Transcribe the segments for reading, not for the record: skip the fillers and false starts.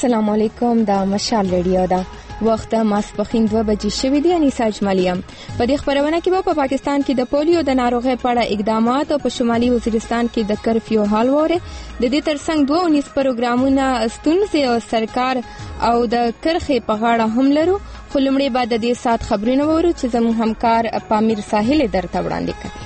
السلام علیکم. دا مشال ریډیو ده. وخت ماسپښین 2 بجې شوې دي. انیسا اجمالیم په دې خبرونه کې په پاکستان کې د پولیو د ناروغۍ په اړه اقدامات او په شمالي وزیرستان کې د کرفیو حال وره. د دې ترڅنګ 2 پروګرامونه ستونزې او سرکار او د کرخې په غاړه هم لرو. خو لمړی بعد د دې سات خبرونه وورو چې زموږ همکار پامیر ساحل درته وړاندې کوي.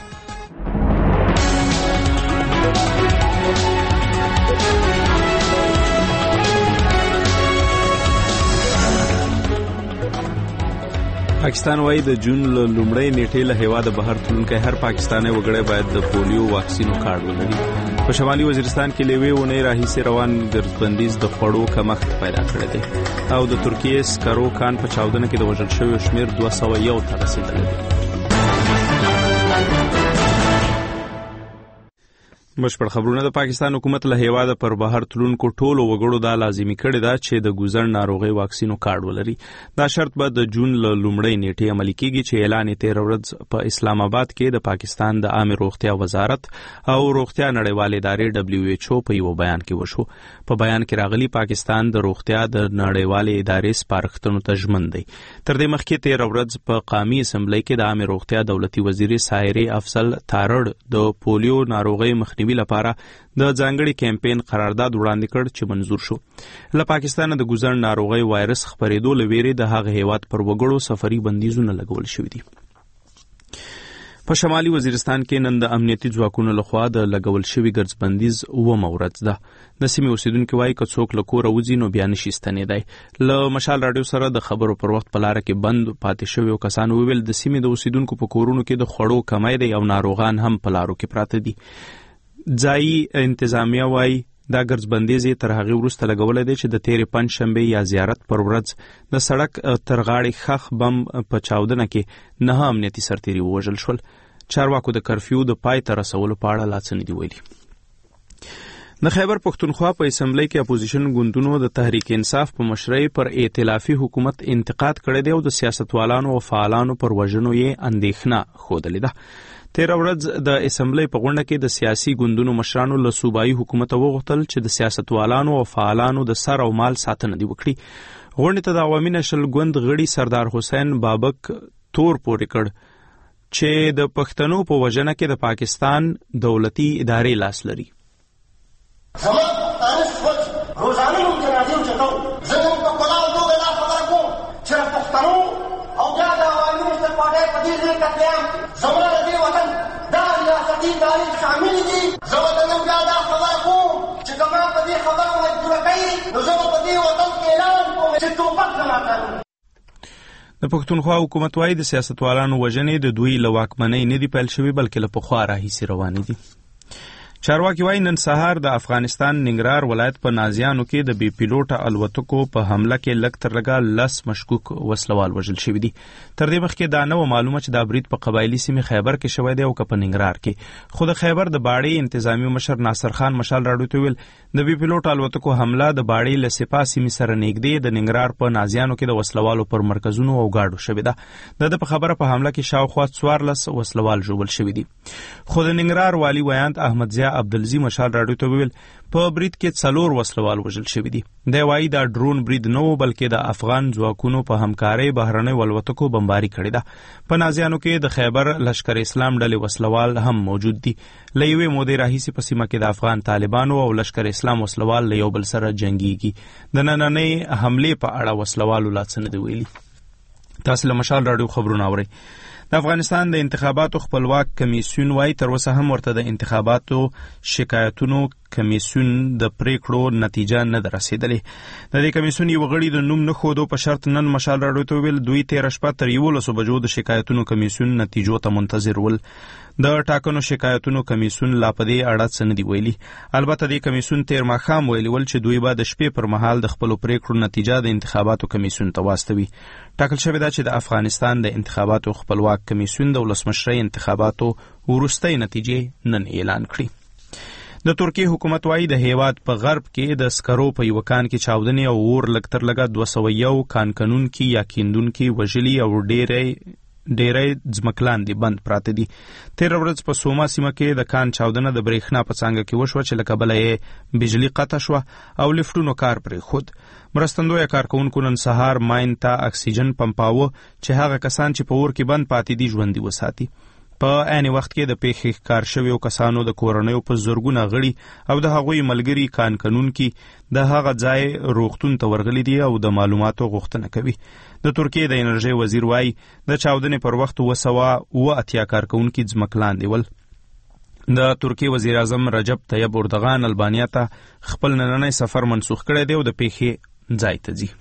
پاکستان وايي د جون لومړۍ نیټې له هیواده بهر تلونکي هر پاکستانی وګړی باید د پولیو واکسین کارت ولري. په شمالي وزیرستان کې لوی ونې راهیسې روان ګرځبندیز د خوړو کمښت پیدا کړی دی او د ترکیې سکرو کان په چاودنه کې د وژل شویو شمیر 201 ته رسیدلی دی. بشپړ خبرونه. د پاکستان حکومت له هیواده پر بهر تلونکو ټولو وګړو دا لازمي کړی دا چې د ګوزن ناروغي واکسینو کارت ولري. دا شرط به د جون لومړۍ نیټې عملي کیږي چې اعلان یې 13 ورځ په اسلام آباد کې د پاکستان د عامه روغتیا وزارت او روغتیا نړیوال ادارې WHO په یو بیان کې وشو. په بیان کې راغلي پاکستان د روغتیا د نړیوال ادارې سپارښتنو ته ژمن دی. تر دې مخکې 13 ورځ په قومي اسمبلی کې د عامه روغتیا دولتي وزیر سایره افضل تارړ د پولیو ناروغي مخنیوي لپاره د ځانګړي کمپاین قرارداد وړاندې کړ چې منزور شو. له پاکستان د ګوزن ناروغي وایرس خپرېدو لویری د هغه هیواد پر وګړو سفري بندیزونه لګول شوې دي. په شمالي وزیرستان کې نن د امنیتي ځواکونو لخوا د لګول شوی ګرځبندیز 9 ورځ ده. د سیمې اوسیدونکو وايي که څوک له کوره وځي نو بیا نشي ستنېدای. له مشال راډیو سره د خبرو پر وخت په لاره کې بند پاتې شوی کسانو ویل د سیمې د اوسیدونکو په کورونو کې د خوړو کمی دی او ناروغان هم په لارو کې پراته دي. ځایي انتظامیه وايي دا ګرځبندیز تر هغه وروسته لګولای دی چې د تیرې پنځشنبه یا زیارت پر ورځ د سړک تر غاړې خخ بم په چاودنه کې 9 امنیتي سرتیري وژل شول. چارواکو د کرفیو د پای ته رسولو په اړه لا څه نه دي ویلي. د خیبر پښتونخوا په اسمبلی کې اپوزیشن ګوندونو د تحریک انصاف په مشرۍ پر ائتلافي حکومت انتقاد کړی دی او د سیاستوالانو او فعالانو پر وژنو یې اندېښنه ښودلې ده. 13 ورځ د اسمبلی په غونډه کې د سیاسي ګوندونو مشرانو له صوبایي حکومت وغوښتل چې د سیاستوالانو او فعالانو د سر او مال ساتنه دی وکړي. غونډې ته د عوامي نشل ګوند غړي سردار حسین بابک تور پورې کړ چې د پښتنو په وژنه کې د پاکستان دولتي ادارې لاس لري. روزانه موږ جنازې چټو زموږ په کلاو دوه لا خبره کوم چې پښتنو او بیا د عوامي نشل پاټای په دې ځای کې زموږ د وطن دا ریاستي تاریخ شامل دي. زه وطن بیا دا خبره کوم چې کومه په دې خبره مجبور کوي نو زه په دې وطن کې اعلان کوم چې توپک نه ماتوم. د پښتونخوا حکومت وايي د سیاستوالانو وژنې د دوی له واکمنۍ نه دي پیل شوي بلکې له پخوا راهیسې روانې دي. چارواکي وايي نن سهار د افغانستان ننګرهار ولایت په نازیانو کې د بي پیلوټه الوتکو په حمله کې لږ تر لږه 10 مشکوک وسلوال وژل شوي دي. تر دې مخکې دا نه معلومه چې دا برید په قبایلي سیمې خیبر کې شوی دی او که په ننګرهار کې. خو د خیبر د باړې انتظامی مشر ناصر خان مشال راډیو ته ویل د بي پیلوټه الوتکو حمله د باړې له سپاه سیمې سره نږدې د ننګرهار په نازیانو کې د وسلوالو پر مرکزونو او گاډو شوی ده. د په خبره په حمله کې شاوخوا 14 وسلوال ژوبل شوي دي. خو د ننګرهار والی ویاند احمد ضیا عبدالعزیز مشال راډیو ته ویل په برید کې 4 وسلوال وژل شوي دي. دی وايي دا ډرون برید نه و بلکې د افغان ځواکونو په همکارۍ بهرنۍ الوتکو بمباري کړې ده. په نازیانو کې د خیبر لشکر اسلام ډلې وسلوال هم موجود دي. له یوې مودې راهیسې په سیمه کې د افغان طالبانو او لشکر اسلام وسلوال له یو بل سره جنګیږي. د نننۍ حملې په اړه وسلوالو لا څه نه دي ویلي. تاسو له مشال راډیو خبرونه اورئ. د افغانستان د انتخاباتو خپلواک کمیسیون وايي تر اوسه هم ورته د انتخاباتو شکایتونو کمیسیون د پریکړو نتیجه نه ده رسیدلې. د دې کمیسیون یو غړي د نوم نه ښودو په شرط نن مشال راډیو ته ویل دوی 13 شپه تر 11 بجو د شکایتونو کمیسیون نتیجو ته منتظر ول. د ټاکنو شکایتونو کمیسیون لا په دې اړه څه نه دی ویلي. البته د کمیسیون تیر ماښام ویلي ول چې دوی به د شپې پر مهال د خپل پریکړو نتیجه د انتخاباتو کمیسیون ته واستوي. ټاکل شوی دا چې د افغانستان د انتخاباتو خپلواک کمیسیون د ولسمشرۍ انتخاباتو وروستۍ نتیجې نن اعلان کړي. د ترکیې حکومت وايي د هیواد په غرب کې د سکرو په یو کان کې چاودنې او اور لږ تر لږه 201 کان کینونکي یا کیندونکي وژلي او ډیری ځمکلاندې بند پراته دي. تېره ورځ په سوما سیمه کې د کان چاودنه د برېښنا په څانګه کې وشوه چې له کبله یې بجلي قطع شوه او لفټونو کار پرېښود. مرستندویه کارکوونکو نن سهار ماین ته اکسیجن پمپاوه چې هغه کسان چې په اور کې بند پاتې دي ژوندي وساتي. په عین وخت کې د پیښې ښکار شویو کسانو د کورنیو په زرګونه غړي او د هغوی ملګري کان کنونکي د هغه ځای روغتون ته ورغلي دي او د معلوماتو غوښتنه کوي. د ترکیې د انرژۍ وزیر وایي د چاودنې پر وخت 280 کارکوونکي ځمکلاندې ول. د ترکیې وزیر اعظم رجب طیب اردغان البانیا ته خپل نننی سفر منسوخ کړی دی او د پیښې ځای ته ځي.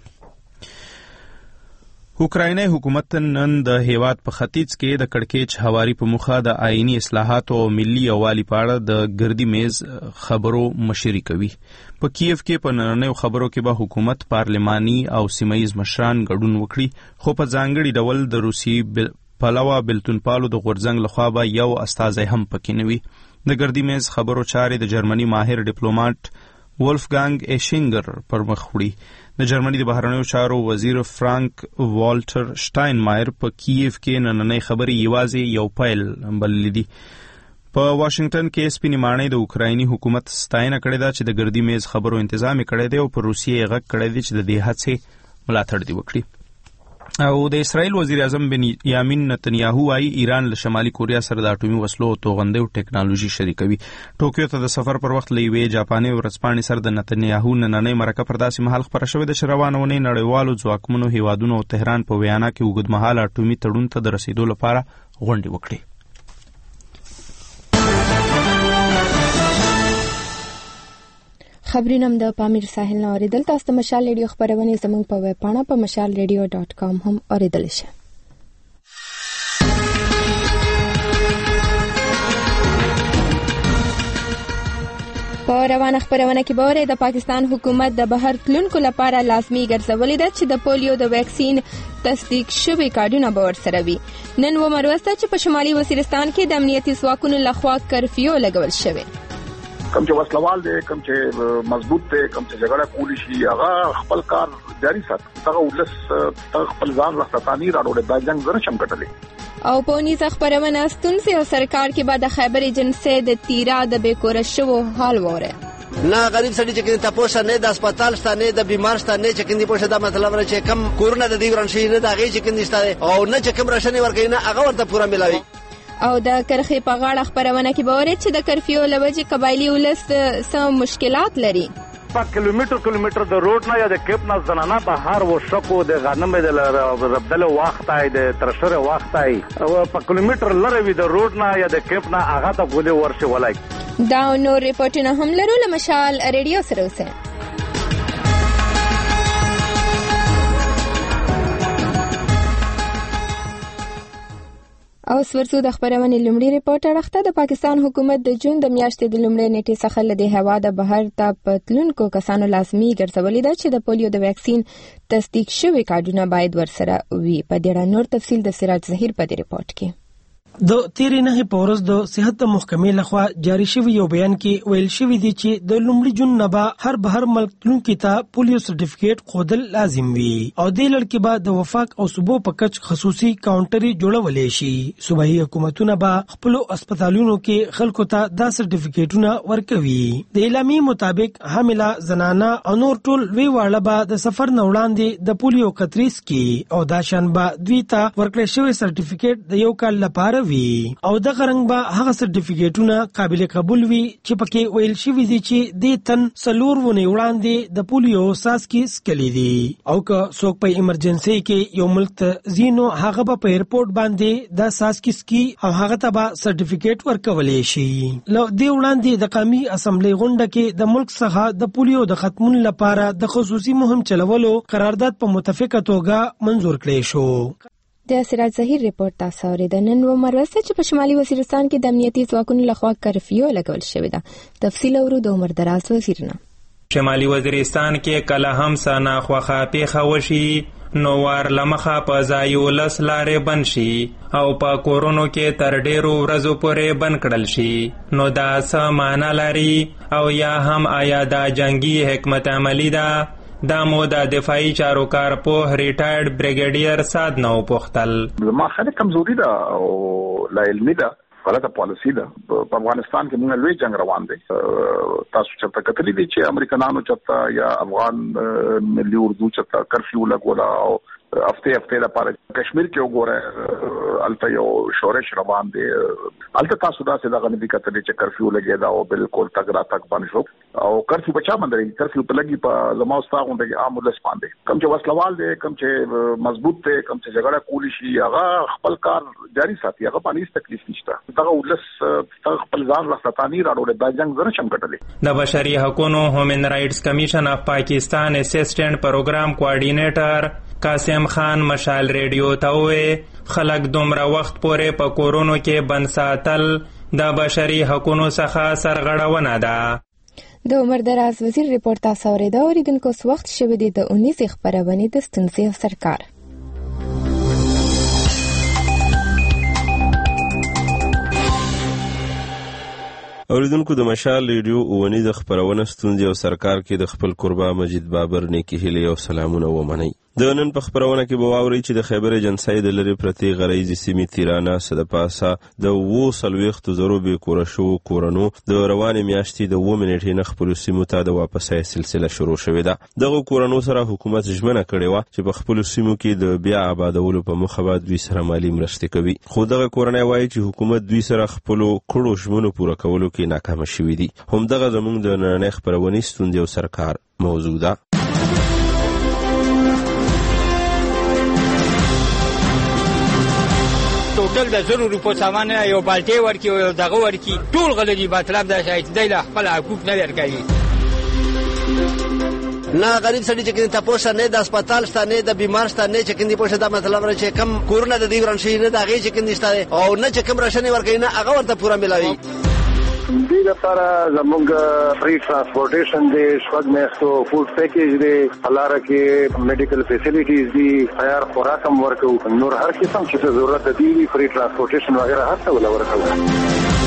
اوکرایني حکومت نن د هیواد په ختیځ کې د کړکېچ هواري په موخه د آئینی اصلاحاتو او ملي یووالي په اړه د ګردي میز خبرو مشري کوي. په کیف کې په نننیو خبرو کې به حکومت، پارلماني او سیمهییز مشران ګډون وکړي، خو په ځانګړي ډول د روسي پلوه بلتونپالو د غورځنګ لخوا به یو استازی هم پکې نه وي. د ګردي میز خبرو چارې د جرمني ماهر ډیپلوماټ ولفګانګ ایشینګر پر مخ وړي. د جرمني د بهرنیو چارو وزیر فرانک والټر شټاینمایر په کیف کې نننۍ خبرې یوازې یو پیل بللې دي. په واشنگټن کې سپینې ماڼۍ د اوکرایني حکومت ستاینه کړې ده چې د ګردي میز خبرو تنظیم کړی دی او په روسیې یې غږ کړی دی چې د دې هڅې ملاتړ دې وکړي. او د اسرائیل وزیر اعظم بنیامین نتنیاهو وايي ایران له شمالي کوریا سره د اټومي وسلو او توغندۍ او ټیکنالوژي شریکوي. ټوکیو ته د سفر پر وخت له یوې جاپاني ورځپاڼې سره د نتنیاهو نننۍ مرکه پر داسې مهال خپره شوې ده چې روانه اونۍ نړیوالو ځواکمنو هیوادونو او تهران په ویانا کې اوږدمهاله اټومي تړون ته د رسیدو لپاره غونډې وکړي. خبرونه د پامیر ساحل نه اوریدل. تاسو د مشال ریډیو خبرونه زموږ په ویب پاڼه په mashalradio.com هم اوریدل شي. په روانه خبرونه کې به د پاکستان حکومت د بهر تلونکو لپاره لازمي ګرځولې ده چې د پولیو د ویکسین تصدیق شوی کارډونه به ورسره وي. نن ومروسته چې په شمالي وزیرستان کې د امنیتي ځواکونو لخوا کرفیو لګول شوی. کم چې وسلوال دی، کم چې مضبوط دی، کم چې جګړه کولی شي، هغه خپل کار جاری ساتي. هغه ولس خپل ځان راستاني راوړي، دا جنگ زره شم کټلې. او په نیزه خبرونه ستونزې او سرکار کې بعد خیبر ایجنسی د تیرا د بیکوره شو حال وره. نه غریب سړي چې کله تاسو نه د هسپتال شته، نه د بیمار شته، نه چې کله پوښتنه دا مطلب نه چې کم کورونه د دې ورنشي نه دا غي چې کله شته او نه چې کم راشنه ورګي نه هغه ورته پورا ملاوي. او د کرخې په غاړه خبرونه کې به ورې چې د کرفیو لوجې قبایلی ولس سم مشکلات لري. په کیلومتر د روډ نه یا د کېپ نه زنانه په هر و شکو د غنم د ربدل وخت ای د ترشر وخت ای او په کیلومتر لره وی د روډ نه یا د کېپ نه هغه ته ګولې ورشي ولای. دا نور ریپورتونه هم لرو له مشال ریډیو سره اوسه. او ورسو د خبرونه لومړی ریپورت راخته. د پاکستان حکومت د جون د میاشتې د لومړۍ نیټې څخه له د هوا د بهر ته پتلونکو کسانو لازمي ګرځولې ده چې د پولیو د ویکسین تصدیق شوی کارډونه باید ورسره وي. په دې اړه نور تفصیل د سراج ظهیر په دې ریپورت کې. د تیرې نه په ورځ د صحت محکمې لخوا جاری شوی یو بیان کې ویل شوی دی چې د لومړي جون نه به هر بهر ملک تلونکي ته پولیو سرټیفیکیټ خودل لازم وي او د لړ کې به د وفاق او صوبو په کچ خصوصي کاونټري جوړولې شي. صوبایي حکومتونه به خپل هسپتالونو کې خلکو ته دا سرټیفیکیټونه ورکوي. د اعلامیې مطابق حامله زنانه او نور ټول وی واړه به د سفر نه وړاندې د پولیو قطرې سکي او دا شان به دوی ته ورکړل شوی سرټیفیکیټ د یو کال لپاره او د غرنګ به هغه سرټیفیکیټونه قابل قبول وي چې پکې ویل شوی دي چې د تن سلور ونه وړاندې د پولیو ساسکي سکلي دي او که څوک په ایمرجنسي کې یو ملک ته زینو هغه به په ایرپورټ باندې د ساسکي سکي او هغه ته به سرټیفیکیټ ورکولې شي. لو دی وړاندې د قومي اسمبلی غونډه کې د ملک څخه د پولیو د ختمون لپاره د خصوصي مهم چلولو قرارداد په متفقه توګه منزور کړی شو. د سراج ظهیر ریپورت تاسو اوریدل. نن ومروسته چې په شمالي وزیرستان کې د امنیتي ځواکونو لخوا کرفیو لګول شوی ده. تفصیل اورو د عمر دراز وزیرنا. شمالي وزیرستان کې کله هم سنا خوخه پیښه وشي نو وار لمخه په ځای ولس لارې بند شي او په کورونو کې تر ډیرو ورځو پورې بند کړل شي. نو دا څه معنا لري او یا هم آیا دا جنگي حکمت عملی ده؟ دا مو د دفاعي چارو کارپوه ریټایرډ بریګیډیر سعد نو پوښتل. ما خله کمزوري ده او لا علمي ده، غلطه پالیسی ده. په افغانستان کې موږ لوی جنگ روان دی. تاسو چرته کتلی دي چې امریکایانو چرته یا افغان ملي اردو چرته کرفیو لګولا او هفته لپاره کشمیر کې وګوره الته یو شورش روان دی. الته تاسو دا څه دغه نبی کتلی چې کرفیو لګی دا او بالکل تګرا تک باندې شو او کرفیو بچا باندې کرفیو په لګي په زموستا غونډه عام ولس باندې کوم چې وسلوال دی، کوم چې مضبوط دی، کوم چې جګړه کولی شي هغه خپل کار جاری ساتي، هغه باندې تکلیف نشته. دغه ولس خپل ځان راستانی راوړي دا جنگ زره شم کټلې. د بشري حقوقو هیومن رائټس کمیشن اف پاکستان اسسټنټ پروګرام کوارډینیټر قاسم خان مشال ریډیو ته وې خلک دومره وخت پورې په کورونو کې بند ساتل د بشري حقوقو څخه سرغړونه ده. د عمر دراز وزیر ریپورت تاسو اوریدو. اوریدونکو څه وخت شوی دی د 19 خبرونه د ستونزې او سرکار. اوریدونکو د مشال ریډیو اونی د خبرونه ستونزې او سرکار کې د خپل قربا مجید بابر نیکی هیله او سلامونه ومني. د نن په خبرونه کې به واوري چې د خیبر ایجنسۍ د لری پرتی غریزي سیمې تیرانه صد پاسه د 240 به کورشو کورونو د روانې میاشتې د 2 منټې نه خپل سیمو ته د واپسې سلسله شروع شوې ده. دغه کورونو سره حکومت ژمنه کړې و چې په خپل سیمو کې د بیا آبادولو په مخه به دوی سره مالی مرستې کوي. خو دغه کورنۍ وایي چې حکومت دوی سره خپل کړو ژمنو پوره کولو کې ناکام شوی دی. هم دغه زموږ د نړۍ خبرونه ستوندې او سرکار موضوع ده. ټول د 100 روپو سامان یو بالټي ورکی او دغه ورکی ټول غلطي مطلب دا شاید دی له خپل حقوق نه ورکړي. نه غریب سړي چې کله تاسو نه د هسپتال شته نه د بیمار شته نه چې کله پوښتنه دا مطلب نه چې کم کورونه د دې ورنشي نه دا غي چې کله شته او نه چې کم راشنه ورکړي نه هغه ورته پورا ملاوي. دې لپاره زموږ فری ترانسپورټیشن دی، شپږ میاشتو فوډ پیکیج دی، لاره کې میډیکل فیسیلیټیز دي، تیار خوراک هم ورکو، نور هر قسم چې ضرورت دی فری ترانسپورټیشن وغیرہ هر څه ورکو.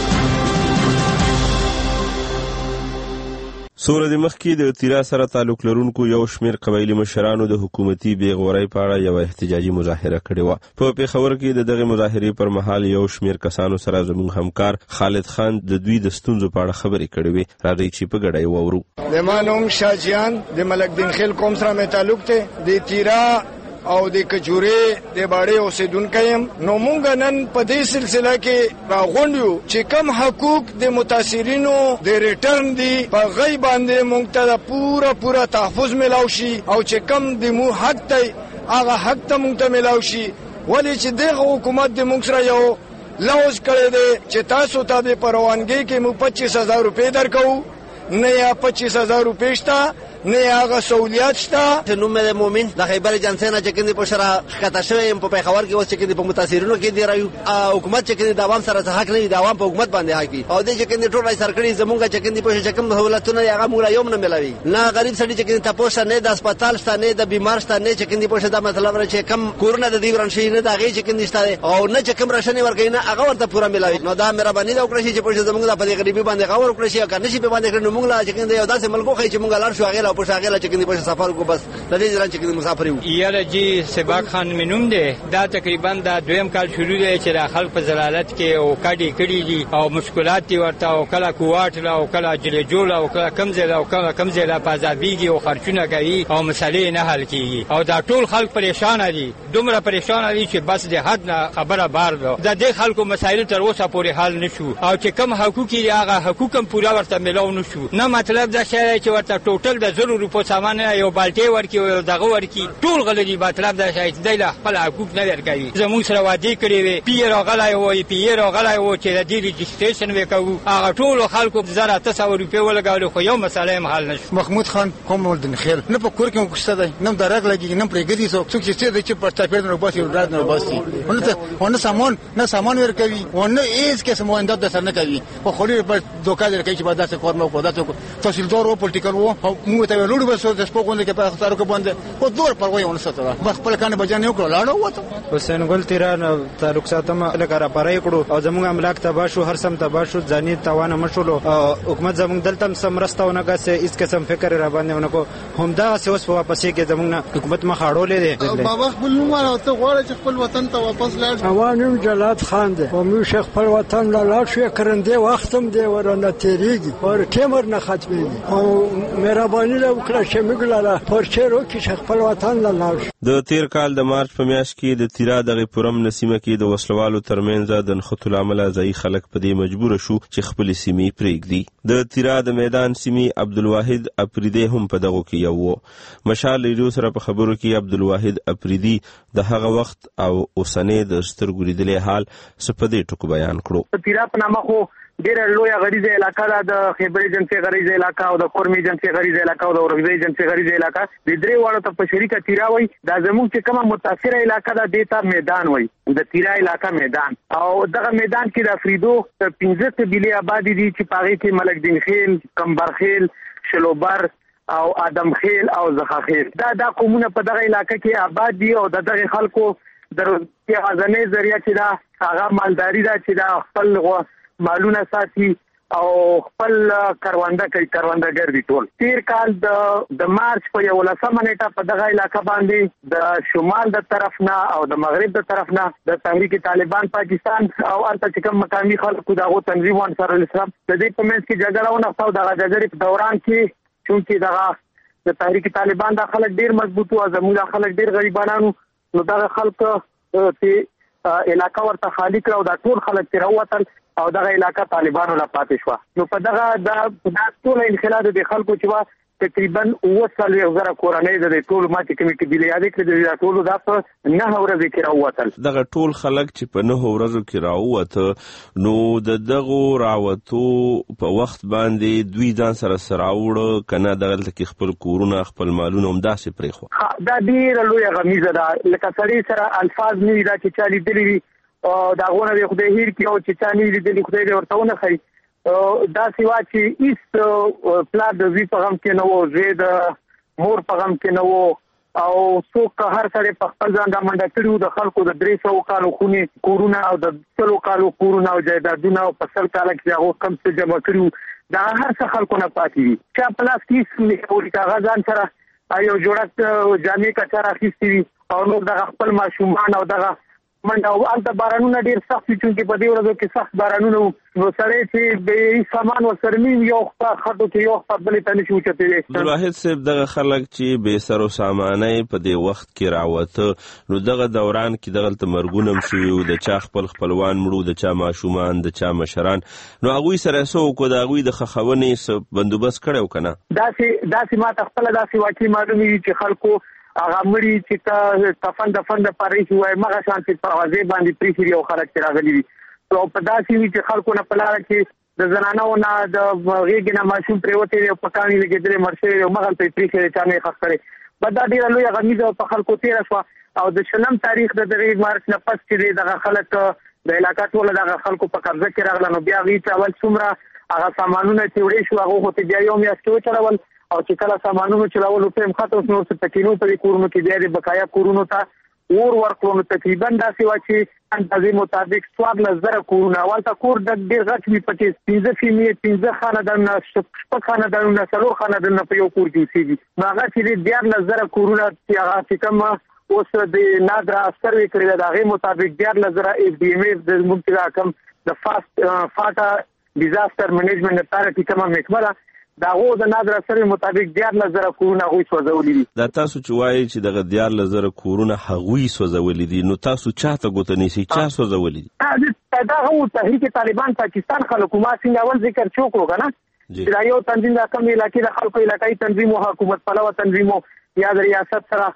سورج مخکې د تیرا سره تعلق لرونکو یو شمیر قبایلی مشرانو د حکومتي بیغورۍ په اړه یو احتجاجي مظاهره کړې و. په پیښور کې دغه مظاهرې پر مهال یو شمیر کسانو سره زموږ همکار خالد خان د دوی د ستونزو په اړه خبرې کړې وې. راځئ چې په ګډه یې واورو. د ما نوم شاجیان د ملک دین خیل قوم سره مې تعلق دی، د تیرا او د کجوري د باړې اوسیدونکو يم. نو مونږ نن په دې سلسله کې راغونډیو چې کم حقوق د متاثرینو د ریټرن دي په غي باندې مونږ ته پورا تحفظ ملاوي شي او چې کم د مو حق ته هغه حق ته مونږ ته ملاوي شي. ولې چې دغه حکومت د مونږ سره یو لوز کړی دی چې تاسو ته د پروانګي کې مو 25000 روپے درکو، نه یا 25000 روپے شته نه هغه سہولیت شته. نو مې مومن د خیبر ایجنسۍ نه چې کندي په شرا خطا شوی په پیښور کې اوس چې کندي په متاثرینو کې دی رايو حکومت چې کندي د عوام سره حق نه دی، د عوام په حکومت باندې حق او د چې کندي ټول سرکړي زمونږ چې کندي په شکم سہولتونه هغه موږ یوم نه ملوي. نه غریب سړي چې کندي تاسو نه د هسپتال شته نه د بیمار شته نه چې کندي په دا مطلب نه چې کم کورونه د دې ورنشي نه دا غي چې کندي شته او نه چې کم راشنه ورکړي نه هغه ورته پورا ملوي. نو دا مهرباني دا وکړئ چې په زمونږ د په غریبي باندې غوړ وکړئ چې کنه شي په باندې کړو موږ لا چې کندي یو داسې ملګو خي چې موږ لار شو هغه لا په هغه چې کندي سفر کو بس د دې ځان چې مسافر یو. یاره جی سباق خان منوم دی، دا تقریبا دا دویم کال شروع دی چې د خلک په زلالت کې او کډي کړي دي او مشکلات دي ورته او کله کوواټ لا او کله جلجول او کله کمزې لا او کله کمزې لا پازابيږي او خرچونه کوي او مسلې نه حل کیږي او دا ټول خلک پریشان دي، دومره پریشان دي چې بس د حد نه خبره بار ده. د دې خلکو مسایل تر اوسه پورې حل نشو او چې کم حقوق دي هغه حقوق هم پورا ورته ملاو نشو. نه مطلب دا چې ورته ټوټل د 100 روپو سامان یو بالټي ورکی او دغه ورکی ټول غلطي مطلب دا شاید دی له خپل حقوق نه ورکړي. زموږ سره وعده کړی وي پیر غلای وای پیر غلای و چې د دې رجسټریشن وکاو هغه ټول خلکو 1800 روپے ولګاول خو یو مسله حل نشو. محمود خان قوم ولدن خیل نه په کور کې کوشته دی نه درګ لګي نه پرګدي څوک چې پرتا پیډنو باسي ورځ نه باسي ونه سامان ورکوي ونه ایز کې سموندات د سر نه کوي خو خوري په دوکا درکې چې بعد څه کور مو کو دا تحصیلدار او پولیټیکل وو موږ ته ته لوړ بسو د سپوږمۍ کې په خطر کې باندې او دور پر وای ونسته بس خپل کانه بجانه وکړه لاړو وته حسین ګل تیران تعلق ساتم لکه را پرای کړو او زموږ املاک تبا شو هر سم تبا شو ځاني توانه مشولو حکومت زموږ دلته سم رستاونه غسه هیڅ قسم فکر را باندې ونکو همدا اوس واپس کې زموږ حکومت مخ اړولې دي بابا خپل نوم او ته غواړې چې خپل وطن ته واپس لاړ اوانم جلات خان دي او موږ خپل وطن لاړ شو کرنده وختم دی ورنه تیریږي اور کمر نه ختمي او مهرباني وکړه چې موږ لاله پرچرو کې خپل وطن لاړ. د تیر کال د مارچ په میاشت کې د تیرا دغه پرم نسیمه کې د وسلوالو ترمنځ د نخښتو لامل ځای خلک په دې مجبور شو چې خپل سیمې پرېږدي. د تیرا د میدان سیمې عبدالواحد اپریدی هم په دغه کې یو مشال ریډیو سره په خبرو کې عبدالواحد اپریدی د هغه وخت او اوسنۍ د سترګو لیدلې حال سپدې ټکو بیان کړو. تیرا په نامه خو ډېر لویه غریزه علاقه ده د خیبر ایجنسي غریزه علاقه او د کورمي ایجنسي غریزه علاقه او د اورګزي ایجنسي غریزه علاقه د درې واړو ته په شریکه تیرا وای دا زموږ چې کومه متاثره علاقه ده دیتا میدان وای د تیرا علاقه میدان او دغه میدان کې د افریدو 15 قبیلې آبادی دي چې پاره کې ملک دین خیل کمبرخیل شلوبر او ادم خیل او زخا خیل دا قومونه په دغه علاقه کې آباد دي او دغه خلکو د غزنې ذریعہ چې دا هغه مالداري ده چې دا خپل مالونه ساتي او خپل کاروانده کوي کاروندګر دي ټول. تیر کال د مارچ په 11 نیټه په دغه علاقه باندې د شمال د طرف نه او د مغرب د طرف نه د تحریک طالبان پاکستان او البته چې کوم مقامي خلکو دغه تنظیم انصار الاسلام د دې په منځ کې جګړه ونښتو دغه جګړې په دوران کې چې دغه د تحریک طالبان د خلک ډیر مضبوط او زموږ خلک ډیر غریبانو نو دغه خلک چې علاقه ورته خالی کړ او دا ټول خلک تیر ووتل او دغه علاقه طالبانو لا پاتې شو. نو په دغه د ټول انخلاء د خلکو چې وا تقریبا 9,000 کورنۍ د ټول ماته کمیټې بلی یاد کړې د ټول د په 9 ورځې کې راووتل. دغه ټول خلک چې په 9 ورځو کې راووت نو دغه راوتو په وخت باندې دوی ځان سره سراوړ کنه دغه کې خپل کورونه خپل مالونه هم داسې پرېخو. دا ډیره لویه غمیزه ده لکه سړی سره الفاظ نه دا چې چالي دلی دا غونه د خدای هیر کې او چې چاني لیدلی خدای دې ورته ونه خي دا سیوا چې ایست پلان د وی پیغام کې نو زه د مور پیغام کې نو او څوک هر سړی په خپل ځان د منډه کړیو د خلکو د 300 کالو خوني کورونه او د 100 کالو کورونه او جایدادونه او په 100 کال کې هغه کم څه جمع کړیو دا هر څه خلکو نه پاتې دي چې پلاس کې څه کاغذان سره ایو جوړه جامې کچاره اخیستي او نو د خپل ماشومان او دغه منډه او الته بارانونه ډیر سخت دي چې په دې ورځو کې سخت بارانونه نو سره چې به سامان وسرمي یو خطو کې یو خپل ته نشو چته. عبدالواحد صاحب دغه خلک چې به سر او سامانه په دې وخت کې راوته نو دغه دوران کې دغه تمرګونم شو د چا خپلوان مړو د چا ماشومان د چا مشران نو هغه سره سو کو د هغه د خخونې بندوبست کړو کنه داسې ما خپل داسې واقعي معلومي چې خلکو هغه مړي چې تفند پاره شو مغه شان چې په غزي باندې پریخي او خلک راغلي او په داسې وی چې خلکو نه پلاره کې د زنانو نه د غیګ نه ماشوم پریوته او پکانی لګیدل مرشه او مغه په پریخي چانه خخره بدا ډیر لوی غمیزه په خلکو تیر شو او د شنم تاریخ د دغه مارچ نه پس چې دغه خلک د علاقې ټول دغه خلکو په قبضه کې راغله نو بیا وی چې اول څومره هغه سامانونه چې وړي شو هغه هوته بیا یو میاشت وچړول او چې کله سامانونو چلاولو په مخاطب نور څه تکینو په کورونو کې بیا د بقایا کورونو ته ورکړو تقریبا داسې و چې اندازې مطابق 14,000 کورونه اول تا کور د ډیر غټ وی پکې 15 فیمې 15 خاندان شپږ خاندان څلور خاندان په یو کور کې اوسېږي هغه چې 14,000 کورونه چې هغه کوم اوس د نادر سروې کړی دا غي مطابق 14,000 اف ډي ام اف د ممکنه کم د فاټا ډیزاستر منیجمنت لپاره چې کومه محکمه دا غو د نادر سره مطابق 14,000 کورونه غوي سوځولې دي. دا تاسو چې وایي چې دغه 14,000 کورونه هغوی سوځولې دي نو تاسو چاته ګوتنی سي چا سوځولې دي؟ دا هو تحریک طالبان پاکستان خلکو ما څنګه اول ذکر چوکو کنه چې دا یو تنظیم د کوم علاقې د خلکو علاقې تنظیم او حکومت پلوه تنظیم یا د ریاست سره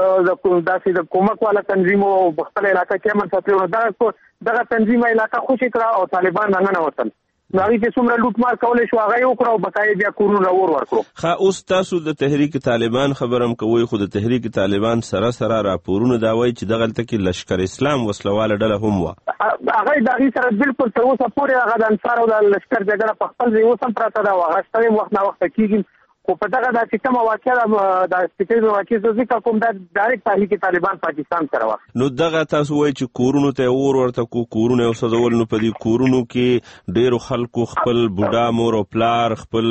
د کومک والا تنظیم او بخښل علاقې کې من ساتلو دغه تنظیم علاقې خوشی کړه او طالبان نه وتل ناوی چې څومره لوټ مار کولې شو هغه یو کړو بقای بیا کورونه ورکړو. خا اوس تاسو د تحریک طالبان خبرم کوي خو د تحریک طالبان سره راپورونه دا وایي چې دغه تل کې لشکر اسلام وسلواله ډله هم و هغه دغه سره بالکل تر اوسه پورې هغه د انصار او د لشکر جګړه په خپل ځای اوسم پراته دا وغښتل وخت نه وخت کېږي خو په دغه د چې کومه واقعه د سپیکر واقعي ذکر کوم د ډایرکټ تحریک طالبان پاکستان سره وا نو دغه تاسو وایي چې کورونو ته ورته کورونه وسدول نو په دې کورونو کې ډېرو خلکو خپل بوډا مور او پلار خپل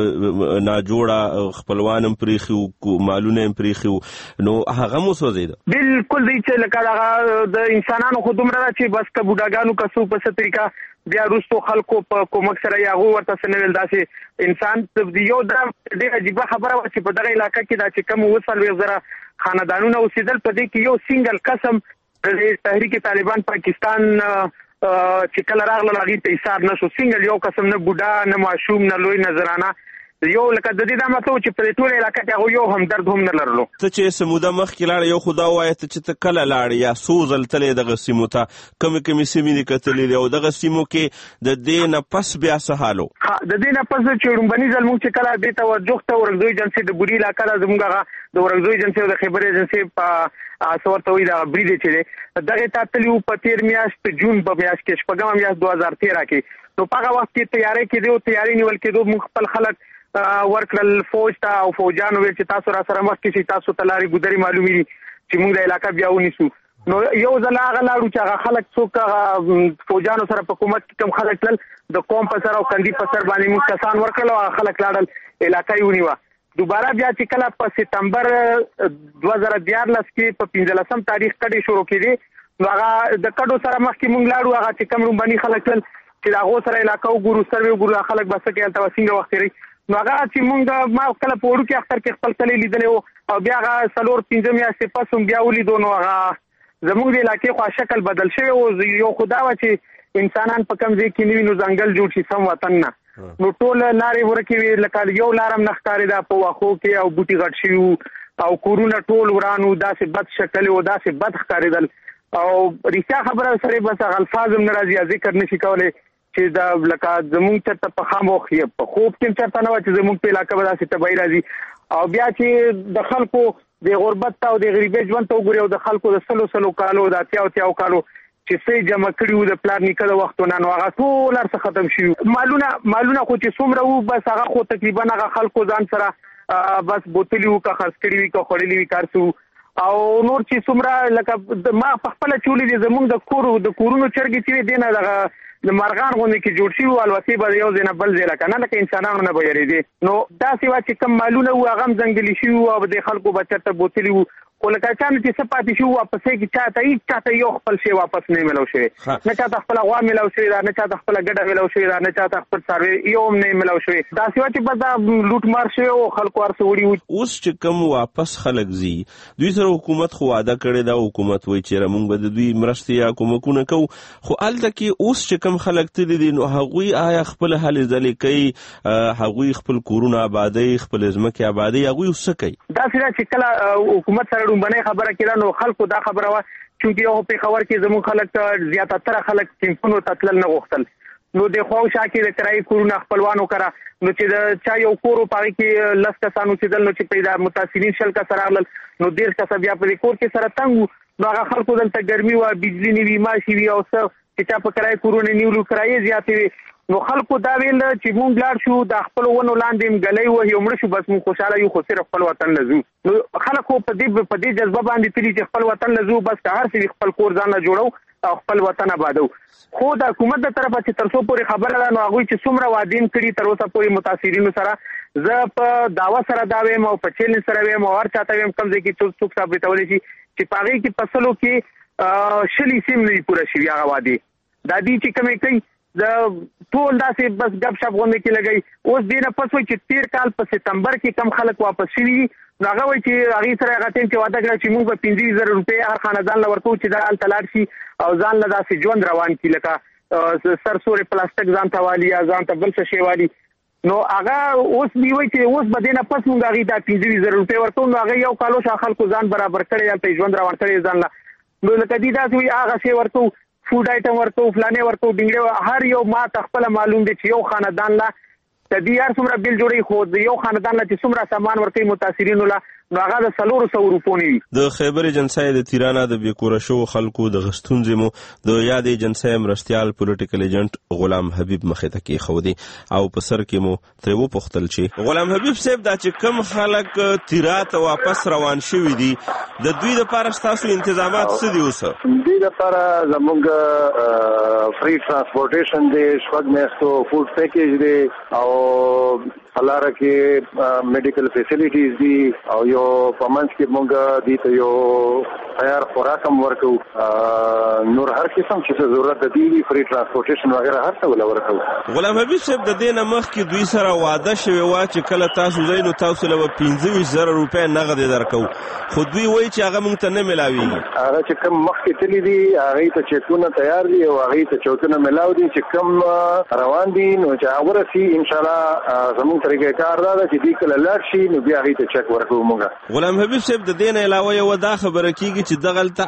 ناجوړه خپلوانم پریخي مالونه پریخي نو هغه مو سوځید بالکل دی چې لکه د انسانانو خو دومره چې بس که بوډاګانو کسو په څه طریقه بیا وروستو خلکو په کومک سره یا هغو ورته څه نه ویل داسې انسان یو دا ډېره عجیبه خبره وه چې په دغه علاقه کې دا چې کوم 40,000 خاندانونه اوسېدل په دې کې یو سینګل قسم د تحریک طالبان پاکستان چې کله راغله هغې ته ایثار نه شو سینګل یو قسم نه بوډا نه ماشوم نه لوی نه زنانه یو لکه د دې دا مطلب چې په ټول علاقه کې هغه یو همدرد هم نه لرلو ته چې سموده مخکې لاړ یو خدا وایي چې ته کله لاړ یا څو ځل تلې دغه سیمو ته کومې سیمې دې کتلې او دغه سیمو کې د دې نه پس بیا څه حالو د دې نه پس چې لومبني ځل موږ چې کله دې توجه ته ورغځوي جنسي د بوري علاقه ده زموږ د ورغځوي جنسي او د خیبر ایجنسي په سورته وي د بری دي چې دغه تاتلیو په 13 میاشت جون په میاشت کې شپږم میاشت 2013 کې نو په هغه وخت کې تیاری کې دی تیاری نیول کې دوه خپل خلک ورکل فوج ته او فوجانو ویل چې تاسو را سره مخ کې تاسو تلاري ګودري معلومي دي چې موږ د علاقې بیا ونیسو نو یو ځل هغه لاړو چې هغه خلک څوک فوجانو سره په حکومت کم خلک تل د قوم په سر او کندي په سر باندې موږ کسان ورکل او خلک لاړل علاقې ونیوه دوباره بیا چې کله په سپتمبر 2014 کې په 15 تاریخ کډې شروع کړي نو هغه د کډو سره مخ کې موږ لاړو هغه چې کم رومبني خلک تل چې هغه سره علاقې وګورو سره وګورو خلک بس کې الته وسنګ وخت لري نو هغه چې موږ ما کله په وړو کې اختر کې خپل کلی لیدلې او بیا هغه سلور 15 میاشتې پس هم بیا ولیدو نو هغه زموږ د علاقې خو شکل بدل شوی او یو خدا و چې انسانان په کم ځای کې نیوي نو ځنګل جوړ شي سم وطن نه نو ټول لارې ورکې لکه یو لارم نه ښکارېده په واښو کې او بوټي غټ شوي او کورونه ټول ورانو داسې بد شکل او داسې بد ښکارېدل او رښتیا خبره سره بس هغه الفاظ هم نه راځي ذکر نشي کولی چې دا لکه زموږ چرته په خاموخ په خوب کې چرته نه و چې زموږ په علاقه به داسې تباهي راځي او بیا چې د خلکو د غربت ته او د غریبۍ ژوند ته وګوري او د خلکو د 100 کالو د 80 کالو چې څه جمع کړي وو د پلار نیکه د وختونه نو هغه ټول هر څه ختم شي مالونه خو چې څومره وو بس هغه خو تقریبا هغه خلکو ځان سره بس بوتلي وو که خرڅ کړي وي که خوړلي وي کار څه او نور چې څومره لکه ما په خپله چولې دي زموږ د کورونو چرګې چې دي نه دغه د مرغان غوندې کې جوړ شي او الوتې به یو ځای نه بل ځای لکه نه لکه انسانانو نه به یېرېدې نو داسې وه چې کوم مالونه وو هغه هم ځنګلي شوي وو او د خلکو به چېرته بوتلي وو خو لکه چانه چې څه پاتې شي واپسې کې چاته هېڅ چاته یو خپل شی واپس نه میلاو شوی نه چاته خپله غوا میلاو شوې ده نه چاته خپله ګډه میلاو شوې ده نه چاته خپل څاروی یو هم نه میلاو شوی داسې وه چې بس دا لوټ مار شوی او خلکو هر څه وړي وو اوس چې کوم واپس خلک ځي دوی سره حکومت خو وعده کړې ده حکومت وایي چې موږ به د دوی مرستې یا کومکونه کوو خو هلته کې اوس چې کوم خلک تللي دي نو هغوی آیا خپل هلې ځلې کوي هغوی خپل کورونه آبادوي خپل ځمکې آبادوي هغوی اوس څه کوي داسې ده چې کله حکومت سره لومبنۍ خبره کېده نو خلکو دا خبره وه چونکې یو پېښور کې زموږ خلک زیاتره خلک کیمپونو ته تلل نه غوښتل نو د خواوشا کې د کرایي کورونه خپلوانو کره نو چې د چا یو کور و په هغې کې 10 کسان اوسېدل نو چې پیدا متاثرین 100 کسه راغلل نو 10 کسه بیا په دې کور کې سره تنګ وو نو هغه خلکو دلته ګرمي وه بجلي نه وي ماشي وي او څه چې چا په کرایي کورونه نیولو کرایې زیاتې وي نو خلکو دا ویل چې مونږ لاړ شو د خپل ونو لاندې مګلې وهي او مړه شو بس مونږ خوشاله یو خو صرف خپل وطن نه ځو نو خلک خو په دې جذبه باندې تلي چې خپل وطن نه ځو بس که هر څه خپل کور ځان نه جوړو او خپل وطن آبادو خو د حکومت د طرفه چې تر څو پورې خبره ده نو هغوی چې څومره وعدې کړي تر اوسه پورې متاثرینو سره زه په دعوه سره دا ویم او په چیلنج سره ویم او هر چاته ویم کوم ځای کې څوک ثابتولی شي چې په هغې کې په سلو کې 20 سیم نه دي پوره شوي هغه وعدې دا دي چې کومې کوي د ټول داسې بس ګپ شپ غونډې کې لګوي اوس دې نه پس وایي چې 13 کال په سپتمبر کې کم خلک واپس شوي دي نو هغه وایي چې هغې سره هغه ټایم کې وعده کړه چې موږ به 15,000 روپۍ هر خاندان له ورکوو چې دا هلته لاړ شي او ځان له داسې ژوند روان کړي لکه سرسورې پلاستیک ځان ته والي یا ځان ته بل څه شی والي نو هغه اوس دی وایي چې اوس به دې نه پس موږ هغې دا 15,000 روپۍ ورکوو نو هغه یو کال اوس خلکو ځان برابر کړی هلته ژوند روان کړی ځان له نو لکه دې داسې وایي هغه شی ورکوو فوډ آیټم ورکو فلانې ورکو ډنګړې هر یو ما ته خپله معلوم دی چې یو خاندان لا د دې هر څومره بیل جوړوي خو د یو خاندان لا چې څومره سامان ورکوي متاثرینو لا نو هغه د 400 روپو وي. د خیبر ایجنسی د تیرانه د بیکوره شو خلکو د غستونځ مو د یاد ایجنسی مرستيال پولیټیکل ایجنټ غلام حبیب مخه ته کې خودي او په سر کې مو تر و پختل شي. غلام حبیب صاحب دا چې کم خلک تیرات واپس روان شوي دي د دوی لپاره تاسو تنظیمات څه دي اوسه؟ دوی لپاره زموږ فری ترانسپورټیشن دی، شپږ میاشتو فود پیکیج دی او الاره کې میډیکل فیسیلیټیز دي او یو پمنس کې مونږ دي ته یو تیار خوراک هم ورکو، نور هر قسم چې ضرورت دی فری ترانسپورټیشن وغیرہ هر څه ولا ورکو. غلام حبیب صاحب د دې نه مخکې دوی سره وعده شوی و چې کله تاسو زینو تاسو له 15000 روپۍ نغد درکو، خو دوی وایي چې هغه مونږ ته نه ملاويږي. هغه چې کوم مخکې تللی دي هغه ته چیکونه تیار دي او هغه ته چوکونه ملاو دي چې کوم روان دي نو چې هغه ورسي ان شاء الله زموږ طریقې کار دا چې دې کله لاړ شي نو بیا هغه ته چک ورکو مونږه. غلام حبیب صاحب د دې نه علاوه یو دا خبره کیږي چې دغلته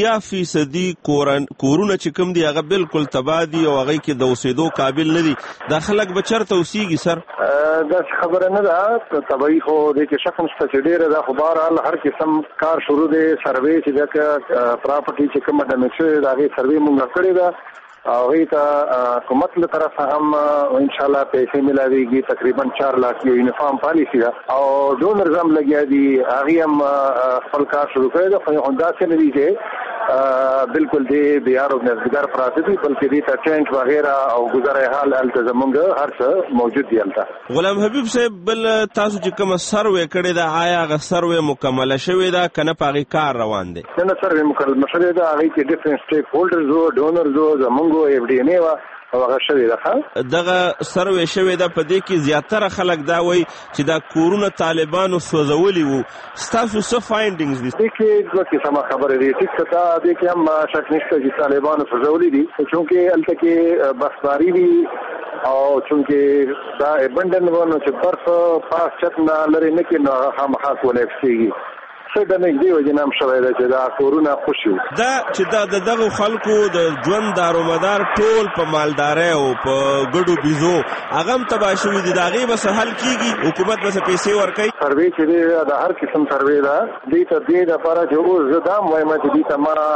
80% کورونه چې کوم دي هغه بالکل تباہ دي او هغه کې د اوسېدو قابل نه دي. دا خلک به چرته اوسېږي سر؟ دا خبره نه ده تبعی خو د کې شک نشته چې ډیره دا خو بهرحال هر قسم کار شروع دی. سروې چې دا پراپرټي چې کومه د مکسر دا غي سروې مونږ کړی دا او ته حکومت له طرفه هم ان شاء الله پیسې ملاويږي تقریبا 4 لک یو یونیفارم پالیسی ده او ډونر زم لګیا دي هغه هم خپل کار شروع کړی ده. خو دا څه نه دي چې بالکل دی بیار او نزدګار پراته دي بلکې دي ته ټینک وغیرہ او گزاره حال التزامونګ هر څه موجود دي الته. غلام حبیب صاحب بل تاسو چې کوم سروې کړی دا آیا غ سروې مکمل شوی دا کنه پاغي کار روان دي؟ نه سروې مکمل شوی دا هغه کې ډیفرنٹ سټیک هولډرز او ډونرز او زمونږ اف ډی ان وا هغه شوی ده. دغه سروې شوی دا په دې کې زیاتره خلک دا وایي چې دا کورونه طالبانو سوځولي وو. تاسو څه فایندینګز دي؟ دې کې دوه سم خبره دي چې کته دې کې هم شک نشته چې طالبانو سوځولي دي چونکه الته کې بسباری دي او چونکه دا ابندن ونه چې برف پاس چتنا لري نه کې نه هم خاص ولېږي څه د نه دی وجنام شوی دا چې دا کورونه خوشو دا چې دغه خلکو د ژوند دارومدار ټول په مالداري او په ګډو بيزو هغه هم تبا شوی دي. دا غي بس حل کیږي حکومت بس پیسې ورکړي. سروې چې دا هر قسم سروې دا دې ته دې لپاره چې او زدام وایم چې دې ته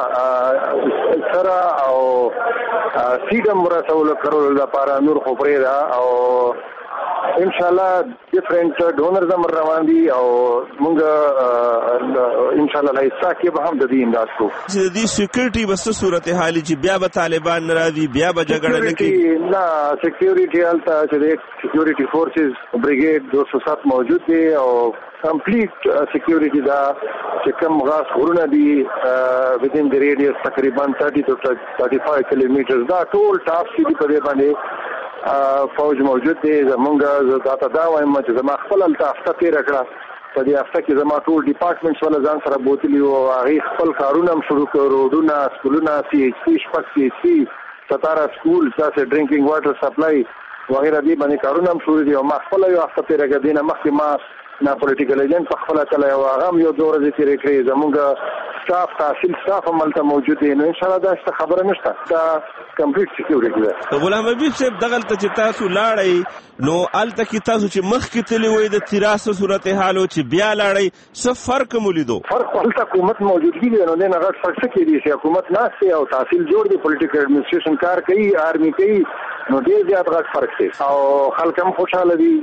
ما سره او سیدم رسول کړو لپاره نور خبره دا او ان شاء الله ډیفرنٹ ډونرز هم روان دي او موږ ان شاء الله لایسا کې به هم د دې انداز کو چې د سکیورټي بس صورت حالي چې بیا به طالبان ناراضي بیا به جګړه نه کوي. نه سکیورټي الته چې سکیورټي فورسز بریګیډ 207 موجود دي او کمپلیټ سکیورټي دا چې کوم غاز غرونه دي within the radius تقریبا 30 to 35 کیلومتر دا ټول ټاپ سي په دې باندې فوج موجود دی. زمونږ زاته دا وایم چې زما خپل التافته تیر کړه په دې هفته کې زما ټول ډپارټمنټس ولا ځان سره بوتلی او هغه خپل کارونه هم شروع کړو. روډونه سکولونه سی ایچ سی شپږ سی ایچ سی 17 سکول تاسو ډرینکینګ واټر سپلای وغیرہ دې باندې کارونه هم شروع دي او ما خپل یو هفته تیر کړه دینه مخکې ما نه پولیټیکل ایجنټ په خپل کله یو هغه یو دوره دې تیر کړی. زمونږ سټاف تحصیل سټاف عملته موجود دي نو ان شاء الله دا څه خبره نشته دا کمپلیټ سکیورټي ده. غلام حبیب صاحب دغلته چې تاسو لاړی نو الته کې تاسو چې مخکې تللی وای د تیراسه صورت حالو چې بیا لاړی څه فرق مولیدو؟ فرق الته حکومت موجودګي دی نو نه غټ فرق څه کې دي چې حکومت ناشته او تحصیل جوړ دی پولیټیکل ایڈمنسټریشن کار کوي آرمي کوي نو ډیر زیات غټ فرق دی او خلک هم خوشاله دي.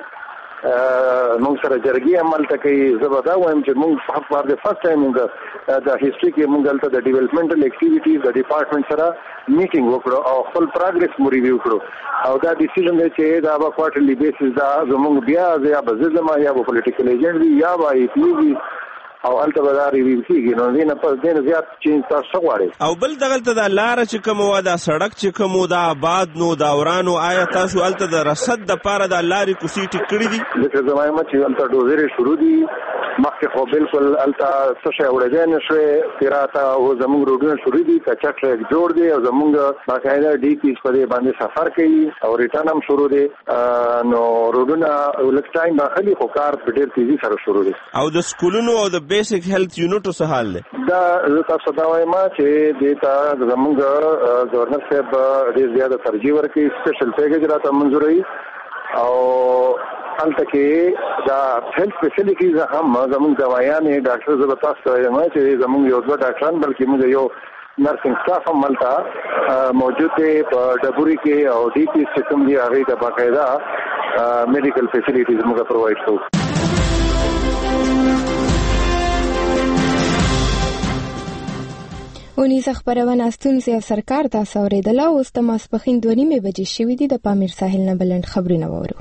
موږ سره جرګي عمل ته کوي. زبدا وایم چې موږ په فار د فرست ټایم د هیستوري کې موږ دلته د ډیولپمنټل اکټیویټیز د ډپارټمنټ سره میټینګ وکړو او خپل پروګرس مو ریویو کړو او دا ډیسیژن دی چې دا په کوارټرلی بیسس دا زموږ بیا یا بزما یا پولیټیکل ایجنټ یا با ای پی وی او الته به دا ریویو کیږي نو دینه په دینه زیات چینج تاسو غواړي. او بل دغلته د لار چې کوم و دا سړک چې کوم دا آباد نو دا ورانو آیا تاسو الته د رصد د پاره د لارې کوسي ټیک کړی دي؟ ځکه زمایمه چې الته ډوزرې شروع دي مخکې خو بالکل الته څه شی وړاندې نشوي پیراته او زموږ روډونه شروع دي کچا ټریک جوړ دي او زموږ باقاعده ډي پی په دې باندې سفر کوي او ریټرن هم شروع دي نو روډونه ولک ټایم باندې خو کار په ډېر تیزی سره شروع دي. او د سکولونو او د بیسیک هیلث یونټو څه حال دی؟ دا تاسو دا وایم چې دیتا زموږ گورنر صاحب ډېر زیاته ترجیح ورکړي سپیشل پیکیج راته منزوري او هلته کې دا هیلث فیسیلیټیز هم زموږ دوايانې ډاکټر زبردست وایم چې زموږ یو ځل ډاکټران بلکې موږ یو نرسنګ سټاف هم ملته موجود دی په ډبوري کې او ډي پی سیستم دی هغه د باقاعده میډیکل فیسیلیټیز موږ پرووایډ کوو. اونیزه خبرونه ستونزې او سرکار تاسو اوریدله. اوس د ماسپښین 2:30 بجې شوې دي. د پامیر ساحل نه بلند خبرونه وورو.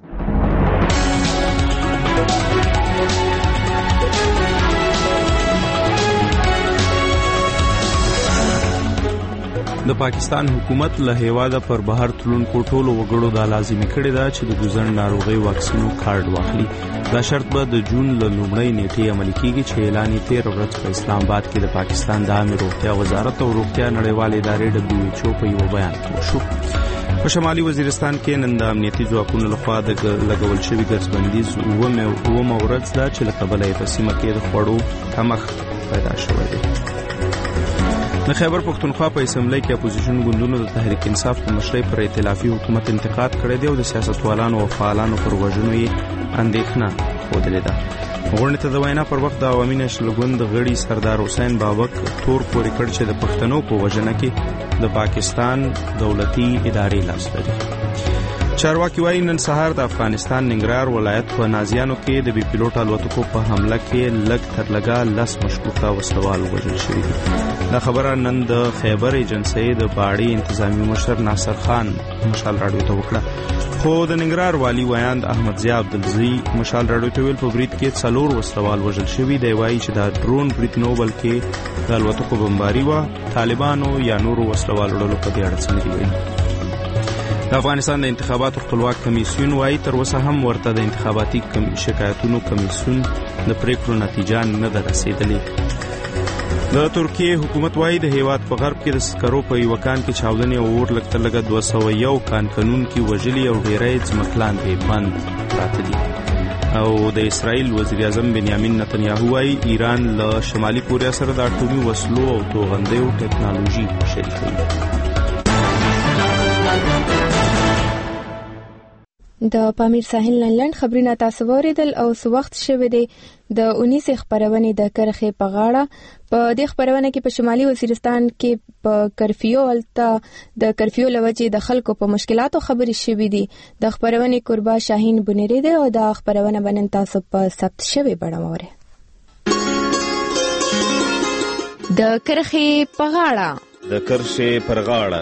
د پاکستان حکومت له هیواده پر بهر تلونکو ټولو وګړو دا لازمي کړی دا چې د ګوزن ناروغي واکسینو کارت واخلي. دا شرط به د جون له لومړۍ نیټې عملي کیږي چې اعلان یې 13 ورځ په اسلام آباد کې د پاکستان د عامه روغتیا وزارت او روغتیا نړیوال ادارې WHO په یو بیان کې وشو. په شمالي وزیرستان کې نن د امنیتي ځواکونو لخوا د لګول شوی ګرځبندیز اومه ورځ ده چې له کبله یې په سیمه کې د خوړو کمښت پیدا شوی دی. د خیبر پښتونخوا په اسمبلی کې اپوزیشن ګوندونو د تحریک انصاف په مشرۍ پر ائتلافي حکومت انتقاد کړی دی او د سیاستوالانو او فعالانو پر وژنو یې اندېښنه ښودلې ده. غونډې ته د وینا پر وخت د عوامي نشل ګوند غړي سردار حسین بابک تور پورې کړ چې د پښتنو په وژنه کې د پاکستان دولتي ادارې لاس لري. چارواکي وايي نن سهار د افغانستان ننګرهار ولایت په نازیانو کې د بي پيلوټ الوتکو په حمله کې لږ تر لږه 10 مشکوکه وسلوال وژل شوي دي. دا خبره نن د خیبر ایجنسی د باړي انتظامی مشر ناصر خان مشال راډیو ته وکړه. خو د ننګرهار والی ویاند احمد ضیا عبدالزی مشال راډیو ته ویل په برید کې 4 وسلوال وژل شوي دی. وایي چې دا ډرون برید نو بلکې د الوتکو بمباري و. طالبانو یا نورو وسلوال وړلو په دې اړه څه نه دي ویلي. د افغانستان د انتخاباتو خپلواک کمیسیون وايي تر اوسه هم ورته د انتخاباتي شکایتونو کمیسیون د پریکړو نتیجه نه ده رسیدلې. د ترکیه حکومت وايي د هیواد په غرب کې د سکرو په یو کان کې چاودنې او اور لګ تر لګ 201 کان قانون کې وژلي او ډیری ځمکلان به بند پراته دي. او د اسرائیل وزیر اعظم بنیامین نتنیاهو وايي ایران له شمالي کوریا سره د اټومي وسلو او توغندیو ټیکنالوژي شریکوي. د پامیر ساحل نه لند خبرونه تاسو اوریدل. او څو وخت شوه دی د 19 خبرونه د کرخې په غاړه. په دې خبرونه کې په شمالي وزیرستان کې په کرفیو الته د کرفیو لوجې د خلکو په مشکلاتو خبرې شوې دي. د خبرونه قربا شاهین بنيري دی او د خبرونه بنن تاسو په ثبت شوی بڼوره. د کرخې په غاړه. د کرخې پر غاړه.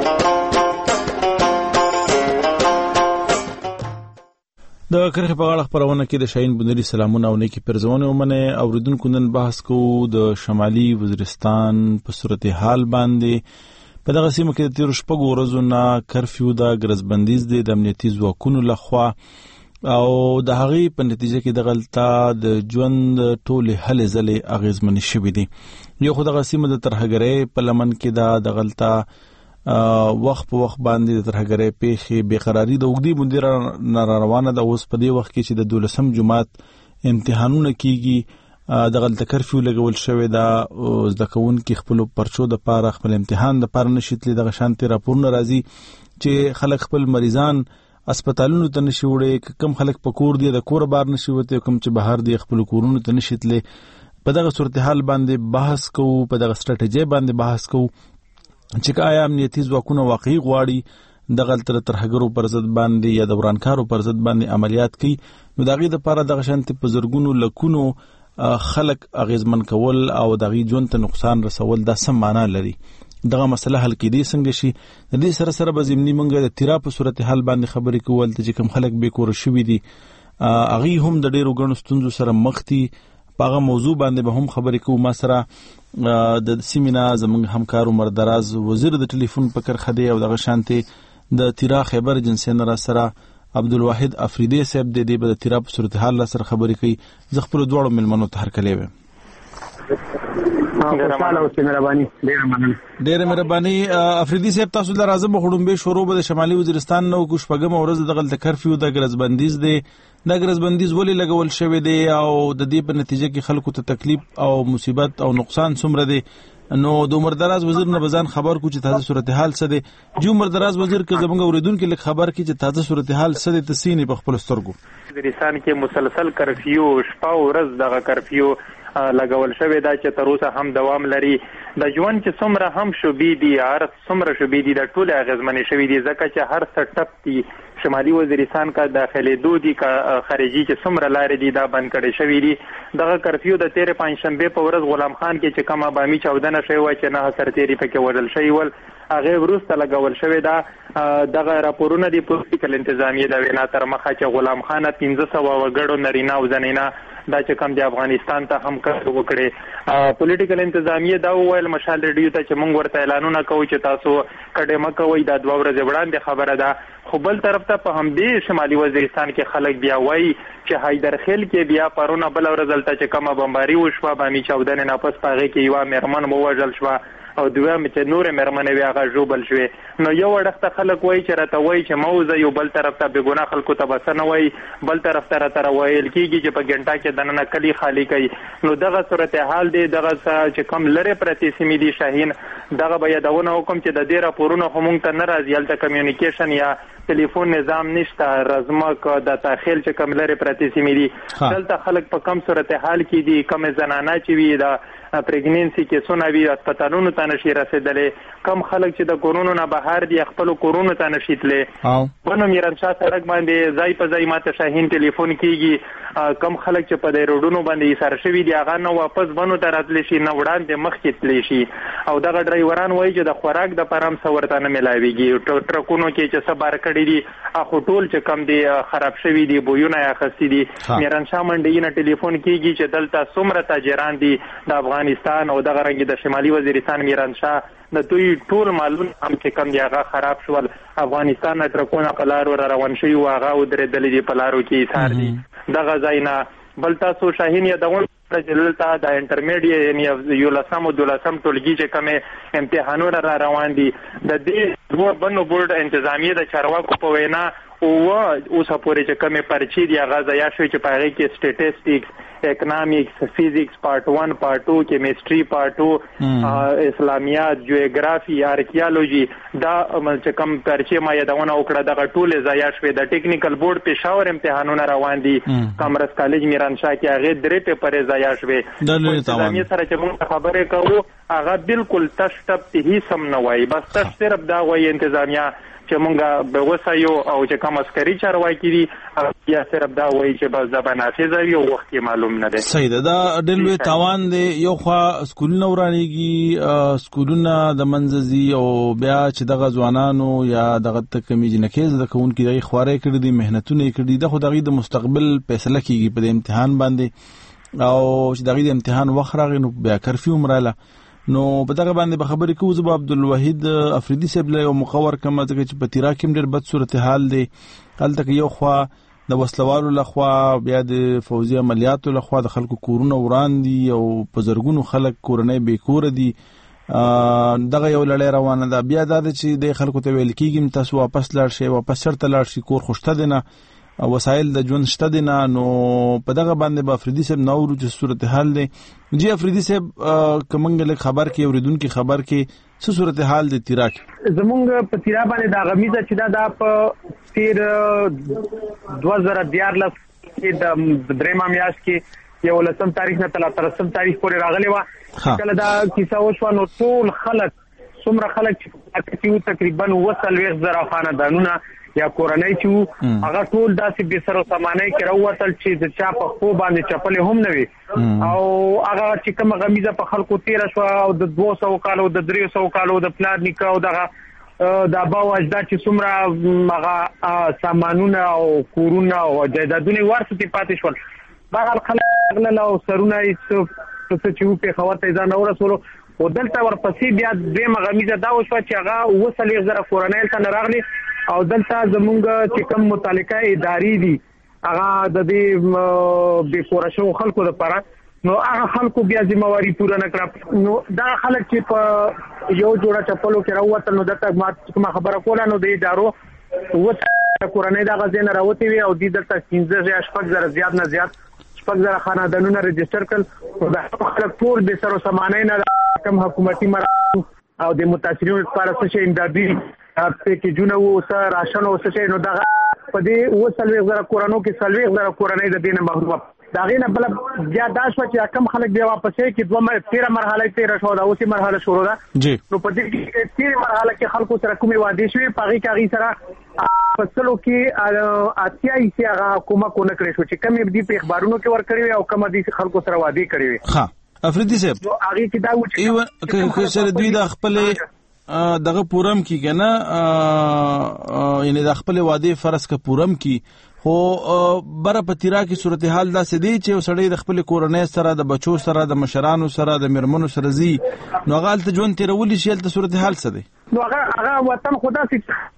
د کرخې په غاړه خبرونه کې د شاهین بنيري سلامونه او نیکی پرزونه ومنه. اوریدونکو نن بحث کوو د شمالي وزیرستان په صورتحال باندې. په دغه سیمه کې د 13 ورځو نه کرفیو د ګرځبندیز د امنیتي ځواکونو لخوا او د هغې په نتیجه کې د غلطه د ژوند ټولې هلې ځلې اغیزمنې شوې دي. یو خو دغه سیمه د ترهګرۍ په لمن کې د غلطه وخت په وخت باندې د ترهګرۍ پیښې بیقراری د وګړي مدیر روانه ده. اوس په دې وخت کې چې د 12 جماعت امتحانونه کیږي د غلطه کرفیو لګول شوی دا زده کوونکي خپل پرچو د پاره خپل امتحان د پاره نشیتلې د شانتي راپورونه راځي چې خلک خپل مریضان اسپیټالونو ته نشي وړي. کم خلک په کور دي د کور بار نشي وته کم چې بهر دي خپل کورونو ته نشیتلې. په دغه صورتحال باندې بحث کوو. په دغه ستراتیژي باندې بحث کوو چې آیا امنیتي ځواکونه واقعي غواړي د غلطه ترهګرو پر ضد باندې یا د ورانکارو پر ضد باندې عملیات کوي. نو دغه د پاره د شانتي په زرګونو لکونو خلک اغیزمن کول او دغه ژوند ته نقصان رسول دا سم معنا لري. دغه مسله حل کېدی څنګه شي د دې سره سره به زمینی منګه د تیرا په صورتحال باندې خبرې کول چې کوم خلک به کور شوي دي اغه هم د ډیرو غنو ستونزو سره مخ دي. پاغه موضوع باندې به هم خبرې کوو. ما سره د سیمینا زموږ همکار عمر دراز وزیر د ټلیفون په کرخه دی او دغه شانتي د تیرا خیبر جنسي نه سره عبدالواحد افریدی صاحب د دې په تیرا په صورتحال سره خبرې کوي. زه خپل دوړو ملمنو ته هرکلې وم. ډېر مهرباني افریدی صاحب تاسو د راځم خړومبه شروع به شمالي وزیرستان نو کوم شپږم ورځ د غلطه کرفیو د ګرځبندیز دی. د ګرځبندیز ولې لګول شوی دی او د دې په نتیجه کې خلکو ته تکلیف او مصیبت او نقصان څومره دی نو د عمر دراز وزیر نه بزان خبر کو چې تازه صورتحال څه دی جو عمر دراز وزیر که زمونږ اوریدونکو لیک خبر کی چې تازه صورتحال څه دی تسینی په خپل سترګو وزیرستان کې مسلسل کرفیو شپه او ورځ دغه کرفیو لګول شوی دا چې تر اوسه هم دوام لري د ژوند چې څومره هم شوبې دي هر څومره شوبې دي د ټوله اغیزمنې شوي دي ځکه چې هر څه ټپ دي شمالي وزیرستان کا داخلېدو دي کا خارجي چې څومره لارې دي دا بند کړي شوي دي دغه کرفیو د تېرې پنجشنبې په ورځ غلام خان کې چې کومه بامي چاودنه شوې وه چې 9 سرتېري پکې وژل شوي ول هغې وروسته لګول شوې ده دغه راپورونه دي پولیټیکل انتظامیې د وینا تر مخه چې غلام خان 1500 وګړو نرینه او زنینه دا چې کوم د افغانستان ته هم کار وکړي پولیټیکل انتظامیه دا وویل مشال ریډیو ته چې موږ ورته اعلانونه کوو چې تاسو کډه مکوئ دا 2 ورځې وړاندې خبره ده خو بل طرف ته په همدې شمالي وزیرستان کې خلک بیا وایي چې حیدرخیل کې بیا پرونه بل ورځ دلته چې کومه بمباري وشوه بامي چاودنې نه پس په هغې کې یوه مېرمن ووژل شوه او دویم چې نورې مېرمنې وې هغه ژوبل شوې نو یو اړخته خلک وایي چې راته وایي چې موزه یو بل طرف ته بېګناه خلکو ته به څه نه وایي بل طرف ته راته راویل کېږي چې په ګنټه کې دننه کلي خالي کوي نو دغه صورتحال دی دغه چې کوم لرې پرتې سیمې دي شاهین دغه به یادونه وکړم چې د دې راپورونه خو موږ ته نه راځي هلته کمیونیکیشن یا ټلیفون نظام نشته رزمک د تاخیل چې کوم لرې پرتې سیمې دي دلته خلک په کم صورتحال کې دي کمې زنانه چې وي د پریګنینسي کیسونه وي هسپتالونو ته نشي رسېدلی کم خلک چې د کورونو نه بهر دي خپلو کورونو ته نشي تللی بنو میرنشاه سړک باندې ځای په ځای ماته شاهین ټلیفون کېږي کم خلک چې په دې روډونو باندې ایسار شوي دي هغه نه واپس بنو ته راتلی شي نه وړاندې مخکې تللی شي او دغه ډرایوران وایي چې د خوراک دپاره هم څه ورته نه میلاویږي ټرکونو کې چې څه بار کړي دي خو ټول چې کم دي خراب شوي دي بویونه یې اخیستي دي میرنشاه منډۍ نه ټلیفون کېږي چې دلته څومره تاجران دي د افغانستان او دغه رنګ د شمالي وزیرستان میرنشاه د دوی ټول مالونه هم چې کم دي هغه خراب شول افغانستان نه ټرکونه په لارو را روان شوي وو هغه ودرېدلي دي په لارو کې ایثار دي دغه ځای نه بل تاسو شاهین یادونه چې دلته د انټرمیډیټ یعنې 11 او 12 ټولګي چې کومې امتحانونه را روان دي د دې دوه بنو بورډ انتظامیې د چارواکو په وینا اوسه پورې چې کومې پرچې دي هغه ضایع شوي چې په هغې کې سټیټسټکس اکنامکس فزیکس پارت 1 پارت 2 کیمستري پارت 2 اسلامیات جیوګرافي آرکیالوجي دا چې کوم پرچې ما یادونه وکړه دغه ټولې ضایع شوې د ټیکنیکل بورډ پېښور امتحانونه روان دي کامرس کالج میرنشاه کې هغې 3 پیپرې ضایع شوې انتظامیې سره چې موږ خبرې کوو هغه بالکل تش ټپ هیڅ هم نه وایي بس تش صرف دا وایي انتظامیه چې مونږ به وسایو او چې کوم عسکري چارواکي دي یا صرف دا وایي چې بس دا به نافظه وي او وخت یې معلوم نه دی صحیح ده دا ډېر لوی تاوان دی یو خوا سکولونه ورانېږي سکولونه د منځه ځي او بیا چې دغه ځوانانو یا دغه کمې جنکۍ زده کوونکي دغې خوارۍ کړي دي محنتونه یې کړي دي دا خو د هغوی د مستقبل فیصله کېږي په دې امتحان باندې او چې د هغوی د امتحان وخت راغی نو بیا کرفیو هم راغله نو په دغه باندې به خبرې کوو زه به عبدالوحید افریدي صاحب له یو مقور کړم ځکه چې په تیرا کې هم ډېر بد صورتحال دی هلته کې یو خوا د وسلوالو لخوا بیا د فوزي عملیاتو لخوا د خلکو کورونه وران دي او په زرګونو خلک کورنۍ بې کوره دي دغه یو لړۍ روانه ده بیا دا ده چې د خلکو ته ویل کېږي تاسو واپس لاړ شئ واپس چېرته لاړ شئ کور خو شته دی نه وسایل د ژوند شته دی نه نو په دغه باندې به افریدي صاحب نه اورو چې صورتحال دی جی افریدي صاحب که موږ لږ خبر کې اورېدونکي خبر کې څه صورتحال دی تیرا کې زمونږ په تیرا باندې دا غمیزه چې دا په 2014 کې د درېمه میاشت کې 11 تاریخ نه تر 13 تاریخ پورې راغلی وه کله دا کیسه وشوه نو ټول خلک څومره خلک چې تقریبا 40,000 خاندانونه یا کورنۍ چې هغه ټول داسې بې سر و سامانۍ کې راووتل چې د چا په خو باندې چپلې هم نه وي او هغه چې کومه غمیزه په خلکو تېره شوه او د 200 کالو د 300 کالو د پلار نیکه او دغه د ابا او اجداد چې څومره هغه سامانونه او کورونه او جایدادونه یې ورڅخه پاتې شول بهرحال خلک راغلل او سرونه یې څه چې و پېښور ته یې ځان ورسولو او دلته ورپسې بیا دویمه غمیزه دا وشوه چې هغه 40,000 کورنۍ هلته نه راغلي او دلته زمونږ چې کوم متعلقه ادارې دي هغه د دې بې کوره شوو خلکو دپاره نو هغه خلکو بیا ذمہواري پوره نه کړه نو دا خلک چې په یو جوړه چپلو کې راووتل نو دلته ما کومه خبره کوله نو د ادارو کورنۍ دغه ځای نه راوتې وي او دوی دلته 15 یا 16 زره زیات نه زیات شپږ خاندانونه ريجستر کړل دا خلک ټول به سره سمانه نه کم حکومتي مراسم او د متاثرینو لپاره څه امدادي پیکیجونه او څه راشن او څه نو دا په دې وسلوي غره کورانو کې سلوي غره کورنۍ د دینه محروم دا غینه بل بیا دا شو چې کم خلک بیا واپس کې 13 مرحله 13 شو دا اوسې مرحله شروع ده جی نو په دې کې 13 مرحله کې خلکو سره کومې وعده شوي پاغي کاغي سره فصلو کې اتیاي چې هغه کومه کو نه کړی شو چې کم دې په اخبارونو کې ور کړی او کم دې خلکو سره وعده کړی وي ها افریدي صاحب نو هغه کې دا و چې سره دوی د خپل دغه پورم کې کنه یعنی د خپل وعده فرض کا پورم کې خو بره پتیرا کې صورتحال دا سدي چې سړی د خپل کورنۍ سره د بچو سره د مشرانو سره د مرمنو سره زی نو غالت ژوند تیرولې شیل ته صورتحال څه دی نو هغه وطن خدا سي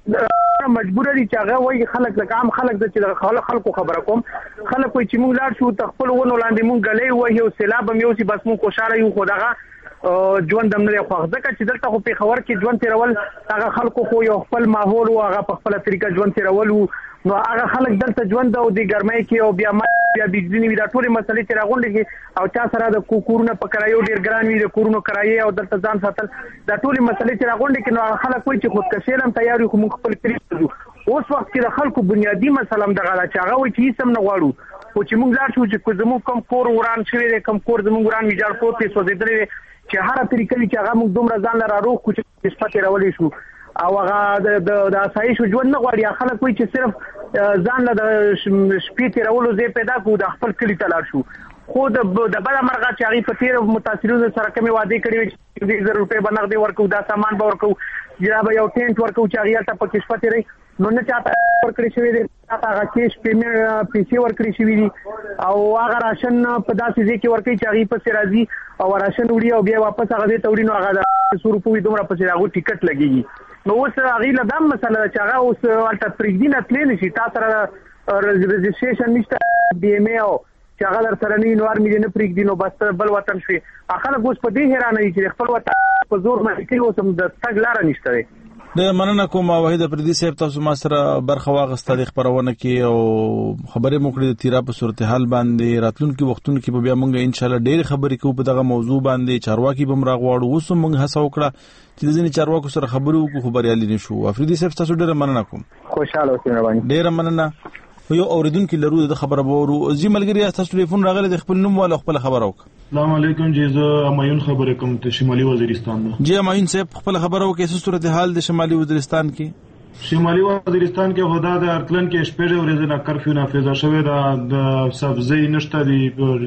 مجبور دي چې هغه وایي خلک د عام خلک د چې خلکو خبره کوم خلک وایي چې موږ لاړ شو تخپل ونه لاندې موږ غلې وایي او سیلاب هم یو سي بس موږ خوشاله یو خداغه ژوند هم نه خو ځکه چې دلته خو په خبر کې ژوند تیرول هغه خلکو خو یو خپل ماحول او هغه په خپل طریقه ژوند تیرول نو هغه خلک دلته ژوند او د ګرمۍ کې او بیا بجلی دا ټول مسلې چې راغونډي او چا سره د کورونه په کرایو ډیر ګران وي د کورونو کرایې او دلته ځان ساتل دا ټول مسلې چې راغونډي کې نو خلک وایي چې خودکشي هم تیار یو خو خپل کړی اوس وخت کې د خلکو بنیادی مسله دغه چې هغه وایي چې سم نه غواړو او چې موږ لاړ شو چې زموږ کم کور وران شوی دی کم کور زموږ وران ویجاړ پروت سوځېدلی چې هر طریقې چې هغه موږ دومره ځان لره روغ کو چې شپه تیرولې شو او هغه د اسایش ژوند نه غواړي خلک وایي چې صرف ځان له د شپې تیرولو ځای پیدا کو د خپل کلی ته لاړ شو خو د بل مرغه چې هغه په تیر متاثرینو سره کومې وعده کړې وي چې 1000 روپے بنغدي ورکو دا سامان به ورکو جناب یو ټینټ ورکو چې هغه ته پکې شپه تیرې نو نه چاته ورکړی شوی دی هغه کیش پیمنټ پیسې ورکړی شوی دي او هغه راشن په داسې ځای کې ورکړي چې هغه په راځي او راشن وړي او بیا واپس هغه ته وړي نو هغه د 100 روپۍ دومره پسې هغه ټیکټ لګيږي نو اوس هغه له دم مسله چې هغه اوس الټا پریګدینه تللی نشي تاسو سره رجسټریشن نشته دی ام او چې هغه در سره نه نور مې نه پریګدینو بس بل وطن شي هغه اوس په دې حیرانه دي چې خپل وطن په زور باندې کوي اوس هم د تګ لار نشته د مننه کوم وحید پردي صاحب تاسو ما سره برخه واغسته د خبرونه کې او خبرې موکړې د تیرا په صورتحال باندې راتلونکي وختونو کې بیا موږ ان شاء الله ډېر خبرې کوو په دغه موضوع باندې چارواکي بم راغواړو اوس موږ هڅه وکړه چې د ځینې چارواکو سره خبرې وکړو خبريالي نشو افریدي صاحب تاسو ډېر مننه کوم خوشاله اوسئ باندې ډېر مننه یو اوریدونکو لرو د خبره بورو زی ملګری تاسو ټلیفون راغلی د خپل نوم ولا خپل خبره وک السلام علیکم جی زه امایون خبره کوم ته شمالي وزیرستان نه جی امایون صاحب خپل خبره وکي څه صورتحال د شمالي وزیرستان کې شمالي وزیرستان کې خدا د ارتلن کې شپږ ورځې نه کرفیو نافذ شوه د سبزی نشته دی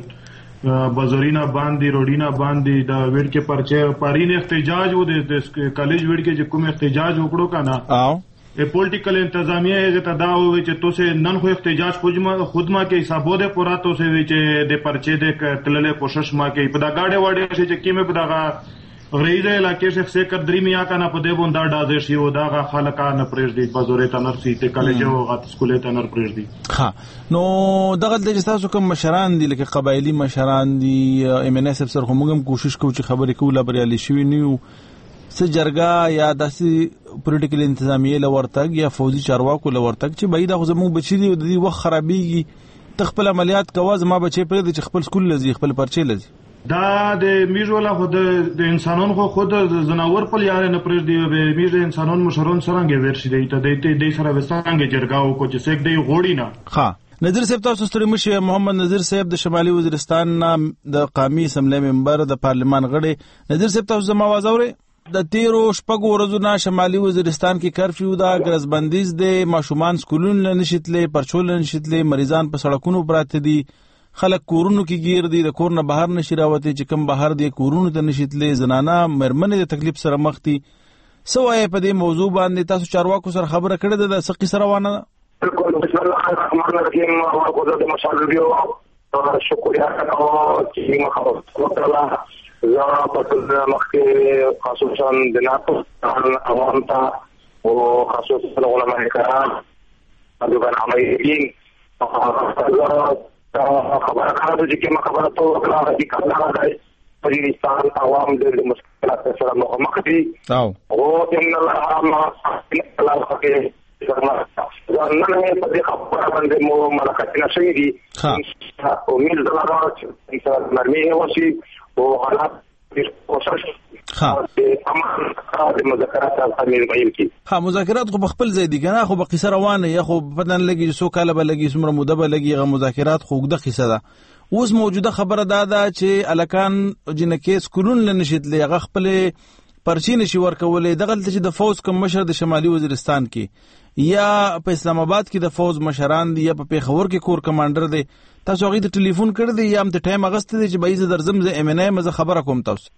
بازارینا باندې روډینا باندې د ویډ کې پرچه پارین احتجاج و د کالج ویډ کې کوم احتجاج وکړو کنه او پولیټیکل انتظامیه هغه ته دا وی چې توسه نن خو احتجاج خودما کې حسابو ده پورا توسه وی چې د پرچه د تللې کوشش ما کې په دا گاډه وړه چې کیمه په دا غریزه علاقې څخه څخه درې میا کنه په دې بوندا دازې شی و دا خلک نه پرېږ دي بازورې ته نرسي ته کالج او غات سکولې ته نر پرېږ دي ها نو دغه د تاسو کوم مشران دي لکه قبایلی مشران دي ام ان اس سره هم کوشش کوي چې خبرې کوله بریالي شي نیو څه جرګه یا داسې پولیټیکل انتظامیه لورتګ یا فوجي چارواکو لورتګ چې بایدا خو زموږ بچی دی د دې وخت خرابېږي تخپل عملیات کوي زما بچی پرې د خپل سکول لزی خپل پرچې لزی دا د میژولا خود د انسانانو خو خود زناور په یار نه پرې دی به میژ انسانانو مشرون سرانګه ورشي دی ته د سره وسانګه جرګاو کو چې سګ دی غوړی نه ها نظیر صاحب تاسو ستړي مشه محمد نظیر صاحب د شمالي وزیرستان د قومي اسمبلی ممبر د پارلمان غړي نظیر صاحب تاسو زما आवाज اورئ د تیرو شپږ ورځو نه شمالي وزیرستان کې کرفیو دا ګرځبندیز د ماشومان سکولونو نشیتلې پرچول نشیتلې مریضان په سړکونو پراته دي خلک کورونو کې گیر دي د کور نه بهر نشي راوته چې کم بهر دي کورونو ته نشیتلې زنانه مرمنې د تکلیف سره مخ دي سوای په دې موضوع باندې تاسو چارواکو سره خبره کړې ده د سقي سره وانه بالکل بسم الله الرحمن الرحیم او خدای دې مشالو شکریا کوم چې مخه الله زه په مخکې خصوصا د ناتو عوام ته او خصوصا علماء کرام دغه عمليين خبره کړو چې کومه خبره ته وکړه چې کله راځي پاکستان عوام د مشکلات سره مخ دي او ان الله ما الله کې نن په دې خبره باندې مو ملاقاتونه شوي دي امید لرم چې نرمي وشي او حالات کوشش مذاکرات خو بخپل ځای دي کنه، خو په قصه روانه یا خو پدن لګي سو کاله به لګي سمره مده به لګي غو مذاکرات خو د قصه ده. اوس موجوده خبره ده چې الکان جنکه سکولون لنشید لغه خپل پرچی نشي ورکولې دغه چې د فوز کوم مشر د شمالي وزیرستان کې یا په اسلام آباد کې د فوز مشران دي یا په پیښور کې کور کمانډر دی، تاسو هغه ته ټلیفون کړی دی یا هم ته ټایم اغست دی چې بایزه درځم زه ام ان ای مزه خبره کوم تاسو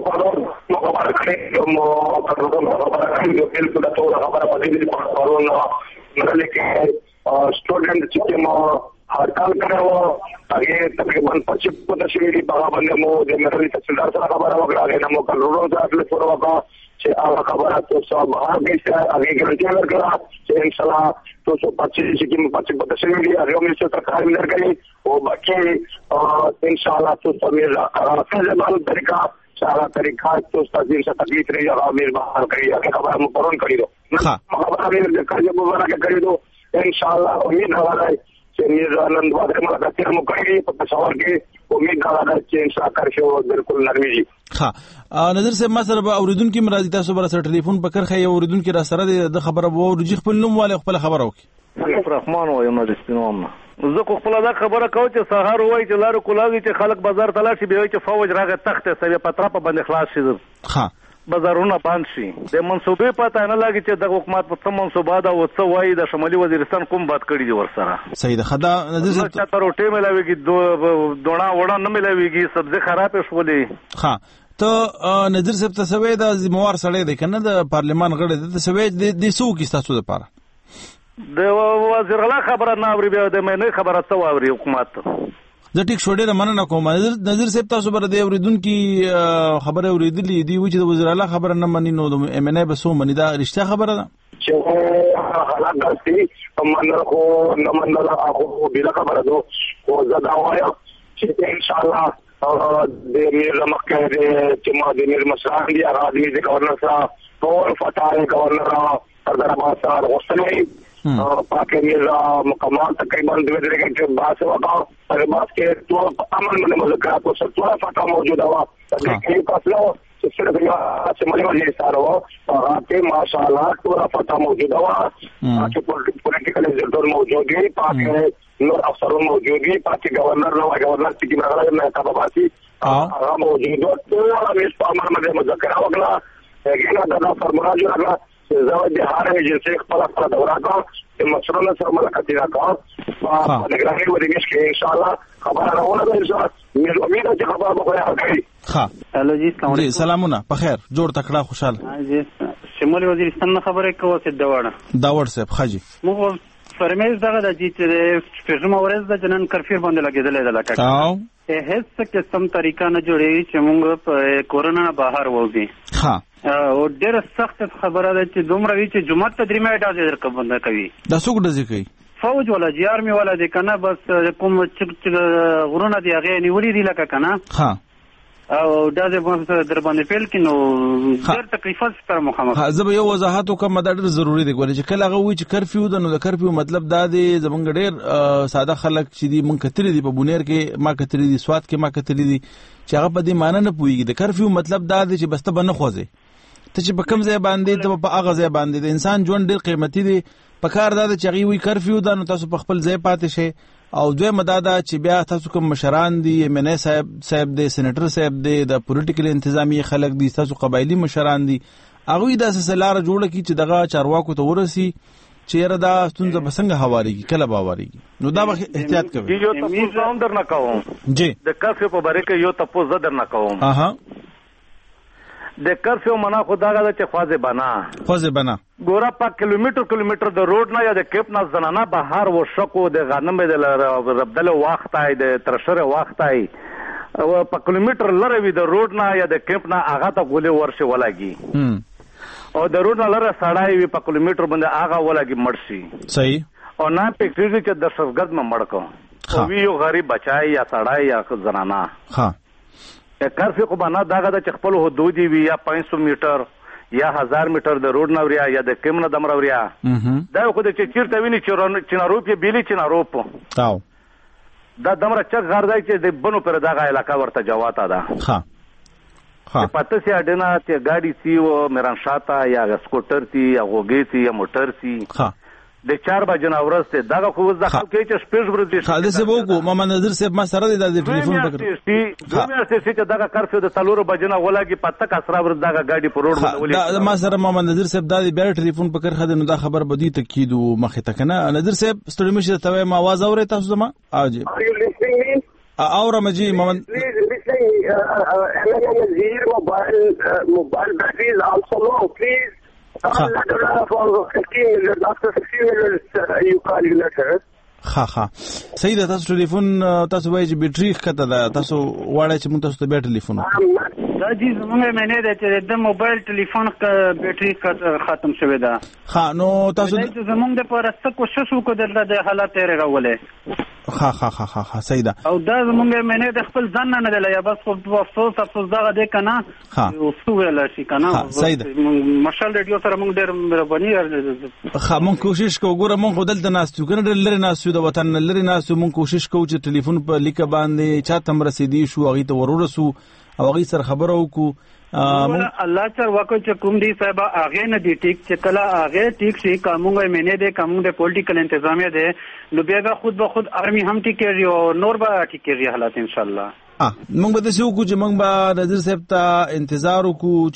स्टूडेंट चिके मो हड़ताल करे वो आगे तकरीबन 25 शहरी बागा बंदे मो जे मेरे तहसीलदार से खबर वगैरह आगे ना मो करोड़ों से अगले पूरा का से आवा खबर तो सब बाहर भी से आगे गारंटी अगर करा से इंशाल्लाह 225 चिके में 25 शहरी आगे में से सरकार मिल गई वो बाकी इंशाल्लाह तो सब ये बाल तरीका सारा तरीका तो दिन से तकलीफ रही और आमिर बाहर करी आगे खबर में पूर्ण करी दो खबर आमिर कर जब वगैरह के करी दो इंशाल्लाह उम्मीद हवाला है कि मिर्जा आनंद वादे मुलाकात हम करेंगे तो पेशावर के उम्मीद हवाला है कि इंशाल्लाह करके बिल्कुल नरमी जी हाँ नظर से مثلا به اوریدونکو مرادی تاسو بر سره ټلیفون په کرخه یو اوریدونکو را سره د خبره وو رجی خپل نوم والے خپل خبره وکي رحمان و یم د سپینوم زه خو خپل دا خبره کوم چې سهار وای چې لارو کولاږي چې خلک بازار ته لاړ شي به چې فوج راغی تخت سوي پتره په باندې خلاص شي ها بازارونه بند شي د منصوبې پته نه لګي چې د حکومت په څه منصوبه دا او څه وایي د شمالي وزیرستان کوم بات کړی دی ورسره صحیح ده خدا نظر چې تر روټي ملاويږي دونا وړا نه ملاويږي سبزي خراب شولې ها ته نظر صاحب ته سوي د زموار سړی دی کنه د پارلمان غړی د سوي د سو کې تاسو لپاره د وزیر غلا خبره نه اوري به د مې خبره څه اوري حکومت زه ټیک شوډه د مننه کوم نظر صاحب تاسو بر د اوریدونکو خبره اوریدلې دی و چې د وزیر اعلی خبره نه منی نو د ام ان ای بسو منی دا رښتیا خبره ده چې حالات داسې من خو نه منل هغه بلا خبره ده او زدا وایا چې ان شاء الله د میر مکه چې ما د میر مسران دی هغه د گورنر صاحب ټول فتاوی گورنر سردار عباس صاحب غوښتنه پاکه میرا مقامات تقریباً 2 درجه باس وقا اور باس کے تو عمل میں مذاکرات کو سطح فتح موجود ہوا لیکن فاصلہ صرف سے ملے والے سارو آتے ماشاءاللہ پورا فتح موجود ہوا کہ پولیٹیکل ایجنڈر موجود ہے پاکه نور افسروں موجود ہے پاکه گورنر کی مرحلہ میں تباسی موجود ہے تو اس عمل میں مذاکرات وغیرہ لیکن اگر فرمایا جو ہے زاویه د هر جنسي خپل دورا کا مسرونه سره ملاقات کا نگرانی ورګش کې ان شاء الله خبر راوړل به ان شاء الله مې امید چې خبر به راغلی ها الو جی السلام علیکم سلامونه په خیر جوړ تکړه خوشاله جی شمالي وزیرستان خبره کوي چې داوړ صاحب خاجي مو فرمیز دغه د چې پېژمه ورځ د جنن کرفیو باندې لګیدل د لکه هیڅ قسم طریقه نه جوړي چې موږ په کورونا بهر وځي ها او ډېر سخت خبره ده چې دومره وی چې جمعه تدریمه اډازه درکبنده کوي دا څوک دځي کوي فوج ولا جی آرمي ولا دي کنه بس کوم چې غرونه دی هغه نیولې دي لکه کنه ها او دا د در باندې فعل کینو ډېر تکلیفات سره مخامخ ها زه یو وضاحت کوم دا ډېر ضروری دی ګورې چې کله هغه وی چې کرفیو د نو د کرفیو مطلب دا دی زمونږ ډېر ساده خلک چې دی مونږ کتري دي په بونیر کې ما کتري دي سواد کې ما کتري دي چې هغه په دې معنی نه پويږي د کرفیو مطلب دا دی چې بس ته بنه خوځي ته چې په کوم ځای باندې ته په هغه ځای باندې د انسان ژوند ډېر قیمتي دی په کار دا چې هغه وی کرفیو دا نو تاسو په خپل ځای پاتې شئ او دوی مدادا چې بیا تاسو کوم مشران دي ام ان ای صاحب دي سېنیټر صاحب دي د پولیټیکل انتظامی خلک دي تاسو قبایلی مشران دي هغه د سلسله جوړه کی چې دغه چارواکو ته ورسي چیرې دا ستونزه بسنګ حواریږي کله باوریږي نو دا احتیاط کوي یو تاسو هم در نه کوم جی د کرفیو په باره کې یو تاسو زدر نه کوم اها د کرفیو منا خداغه چې خوازه بنا ګوره په کیلومتر د روډ نه یا د کیپ نه زنانه بهر و شکو د غنم د ربدل وخت ای د ترشر وخت ای او په کیلومتر لره وی د روډ نه یا د کیپ نه هغه ته ګولې ورشي ولاږي او د روډ نه لره سړای وی په کیلومتر باندې هغه ولاږي مرشي صحیح او نه پکې چې د شرګرد م مړکو او وی یو غریب بچای یا سړای یا زنانه ها کرفیو کو بنا داغه د خپل حدود وی یا 500 میټر یا 1000 میټر د روډ نوریا یا د کیم نه دمر اوریا دا خو د چیرته ویني چې نارو په بیلی چې نارو په تاو دا دمر چک غردای چې د بنو پر دغه علاقہ ورته جواته ده ها پته سي اډنا ته ګاډي سی او میران شاته یا سکوټر تی یا غوګي تی یا موټر سی د 4 بجې نه ورسته دغه خو د خلک چې شپږ ورځې خالد صاحب وګو محمد نظر صاحب ما سره د ټلیفون پکړ دومره چې دغه کارفیو د 3 بجې نه ولاږي پته کسرا ور دغه ګاډي په روډ باندې ولې ما سره محمد نظر صاحب د بیا ټلیفون پکړ خدای نو دا خبر بدی تکید مخه تکنه نظر صاحب ستړي مشه ته ما आवाज اوري تاسو زما اجي اور مجي محمد موبایل batteries also low please ها صحیح ده تاسو ټلیفون تاسو وایي چې بیټری ښکته ده تاسو واړی چې مونږ تاسو ته بیا ټلیفون دا جی زمونږ معنی ده چې د موبایل ټلیفون بیټری ختم شوې ده ها نو تاسو زمونږ د پاره څه کوشش وکړل د حالات یې راولې ها صحیح ده او دا زمونږ معنی د خپل ځان نه دی یا بس خو افسوس دغه دی کنه او سوال شي کنه مشال ریډیو سره مونږ ډېر مهرباني مونږ کوشش کوو ګوره مونږ دلته ناستو کنه ډېر لري ناستو د وطن لري ناستو مونږ کوشش کوو چې ټلیفون په لیکه باندې چاته مرسيدي شو هغه ته ورورسو او هغه سره خبرو کو الله چر وکړي چې کوم دی صاحب هغه نه دی ټیک چې کله هغه ټیک شي کومه مینه دی کومه د پولیټیکل انتظامیه دی نو بیا خود به خود ارمي هم ټیکري او نور به ټیکري حالات ان شاء الله مونږ به تاسو کو چې مونږ به نظر صاحب ته انتظار وکړو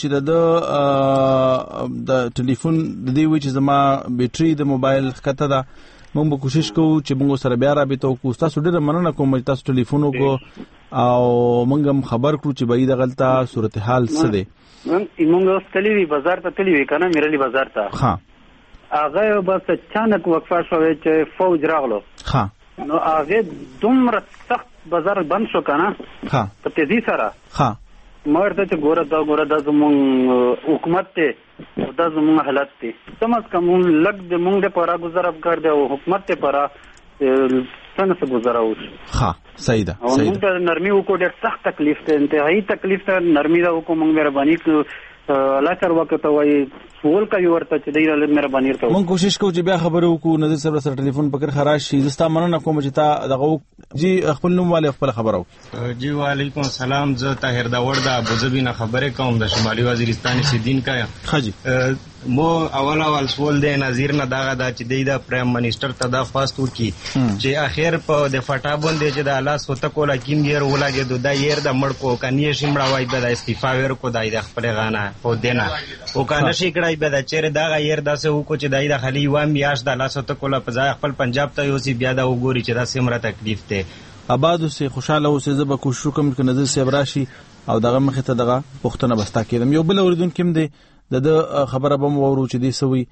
چې د ټلیفون د دې وی چې زما بیټری د موبایل ښکته ده مونږ به کوشش کوو چې مونږ سره بیا رابطه وکړو تاسو ډېر مننه کوم چې تاسو ټلیفون وکړو او مونږ هم خبر کړو چې بای د غلطه صورتحال څه دی مونږ اوس تللی بازار ته تللی کنه میرلی بازار ته هغه بس اچانک وقفه شوه چې فوج راغلو نو هغه دومره سخت بازار بند شو کنه په تیزی سره مرته چې ګوره دا زموږ حکومت ته دا زموږ حالت ته کم از کم لګ د مونږ د پورا گزارب کړ دی او حکومت ته پورا څنګه څه گزاراوش صحیح ده او موږ ته نرمي وکړو ډېر سخت تکلیف ته انتهایی تکلیف ته نرمي دا وکړو موږ مهرباني الله تر وخت وای سوال کوي ورته چې دې مهرباني ورته موږ کوشش کوو چې بیا خبرو وکړو نظر صاحب سره ټلیفون پکړ خراج شي زستا مننه کوم چې تا دغه جی خپل نوم والے خپل خبرو جی وعلیکم السلام زه طاهر داوړ د ابوظبي نه خبره کوم د شمالي وزیرستان سیدین کا حاجی مو اول سوال دی نظیر نه داغه دا چې د پرایم منسٹر ته دا فاستو کی چې اخر په د فټا باندې چې د الله سوت کولا کیم ير ولاګه د ير د مړ کو کني شمړه وای د استعفا ور کو دای د خپل غانا او دینا او کنه شي کړای به د چیرې دا غیر داسه وکړو چې دای د خلی و میاش د الله سوت کولا په ځای خپل پنجاب ته یوسي بیا دا وګوري چې دا سمره تکلیف ته آباد اوسه خوشاله اوسه زب کوشش کوم چې نظر صاحب راشي او دغه مخه ته دغه پښتنه بستا کېدم یو بل اوریدون کوم دی د خبره به مو ورو چې دی سوي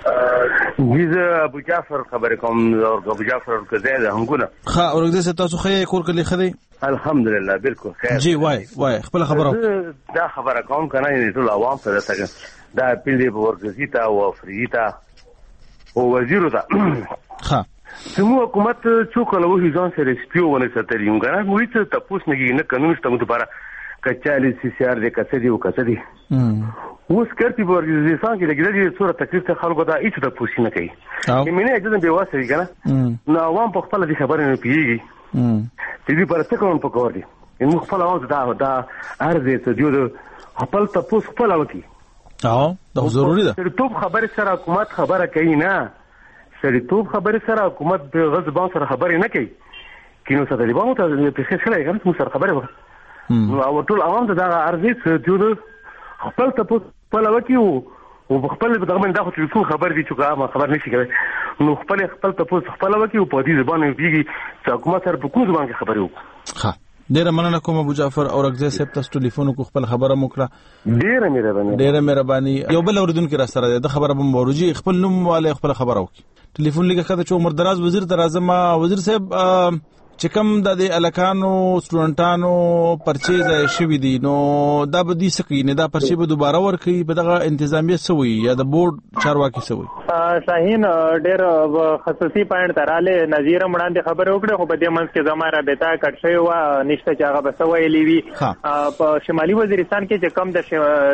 ویزه ابو جعفر خبر کوم او ابو جعفر کزاده همګونه ها اورګه تاسو خې کور کلی خدي الحمدلله بالکل خیر جی وای خپل خبره دا خبره کوم کنه ټول عوام سره څنګه دا پیلې ورګزیتا او فریتا او وزیرو دا ها سمو حکومت څوک له وې ځان سره سپیونه ستري موږ نه وې ته تاسو نه قانون شته موږ لپاره کچالي سي سي ار دې کسدي او کسدي اوس کړتي ورګزیسان کې دغه صورت تکلیف ته خلکو دا هیڅ د پوښتنه نه کوي مینه اجازه به واسه کنه نو عوام په خپل دي خبره نه پیږي دې پر څه کوم په کور دي موږ خپل عوام دا ارزه ته دیو خپل تاسو خپل وکی دا ضروری ده سړیتوب خبره سره حکومت خبره کوي نه سړیتوب خبره سره حکومت به غضب سره خبره نه کوي کینو سره دی باندې ته په څه شلای کنه موږ سره خبره وکړو نو او ټول عوام ته دا ارزه دیو خپل تاسو خپل وکی او خپل دغه من دا خو ټلیفون خبر دي چې خبر نشي کوي نو خپل تاسو خپل وکی او په دې ځبانه پیږي چې حکومت سره په کوم ځبان کې خبرې وکړي ها ډیره مننه کوم ابو جعفر او رغزه صاحب تاسو ټلیفون کو خپل خبره موکړه ډیره مهرباني یو بل اوریدونکو را سره د خبره بم ورجی خپل نوم والے خپل خبره وکړي ټلیفون لګه کړه چې عمر دراز وزیر تر اعظم وزیر صاحب چې کوم د الکانو سټوډنټانو پرچې ځای شوي دي نو دا به دي سکی نه دا پرچې به دوباره ورکړي په دغه انتظامیه سوي یا د بورډ چارواکي سوي. شاهین ډېر خصوصي پوینټ تراله نظیر مړاندې خبرې وکړې خو په دې منځ کې زما رابطه کټ شوی و نشته چې هغه به څه ویلي وي. په شمالي وزیرستان کې چې کم د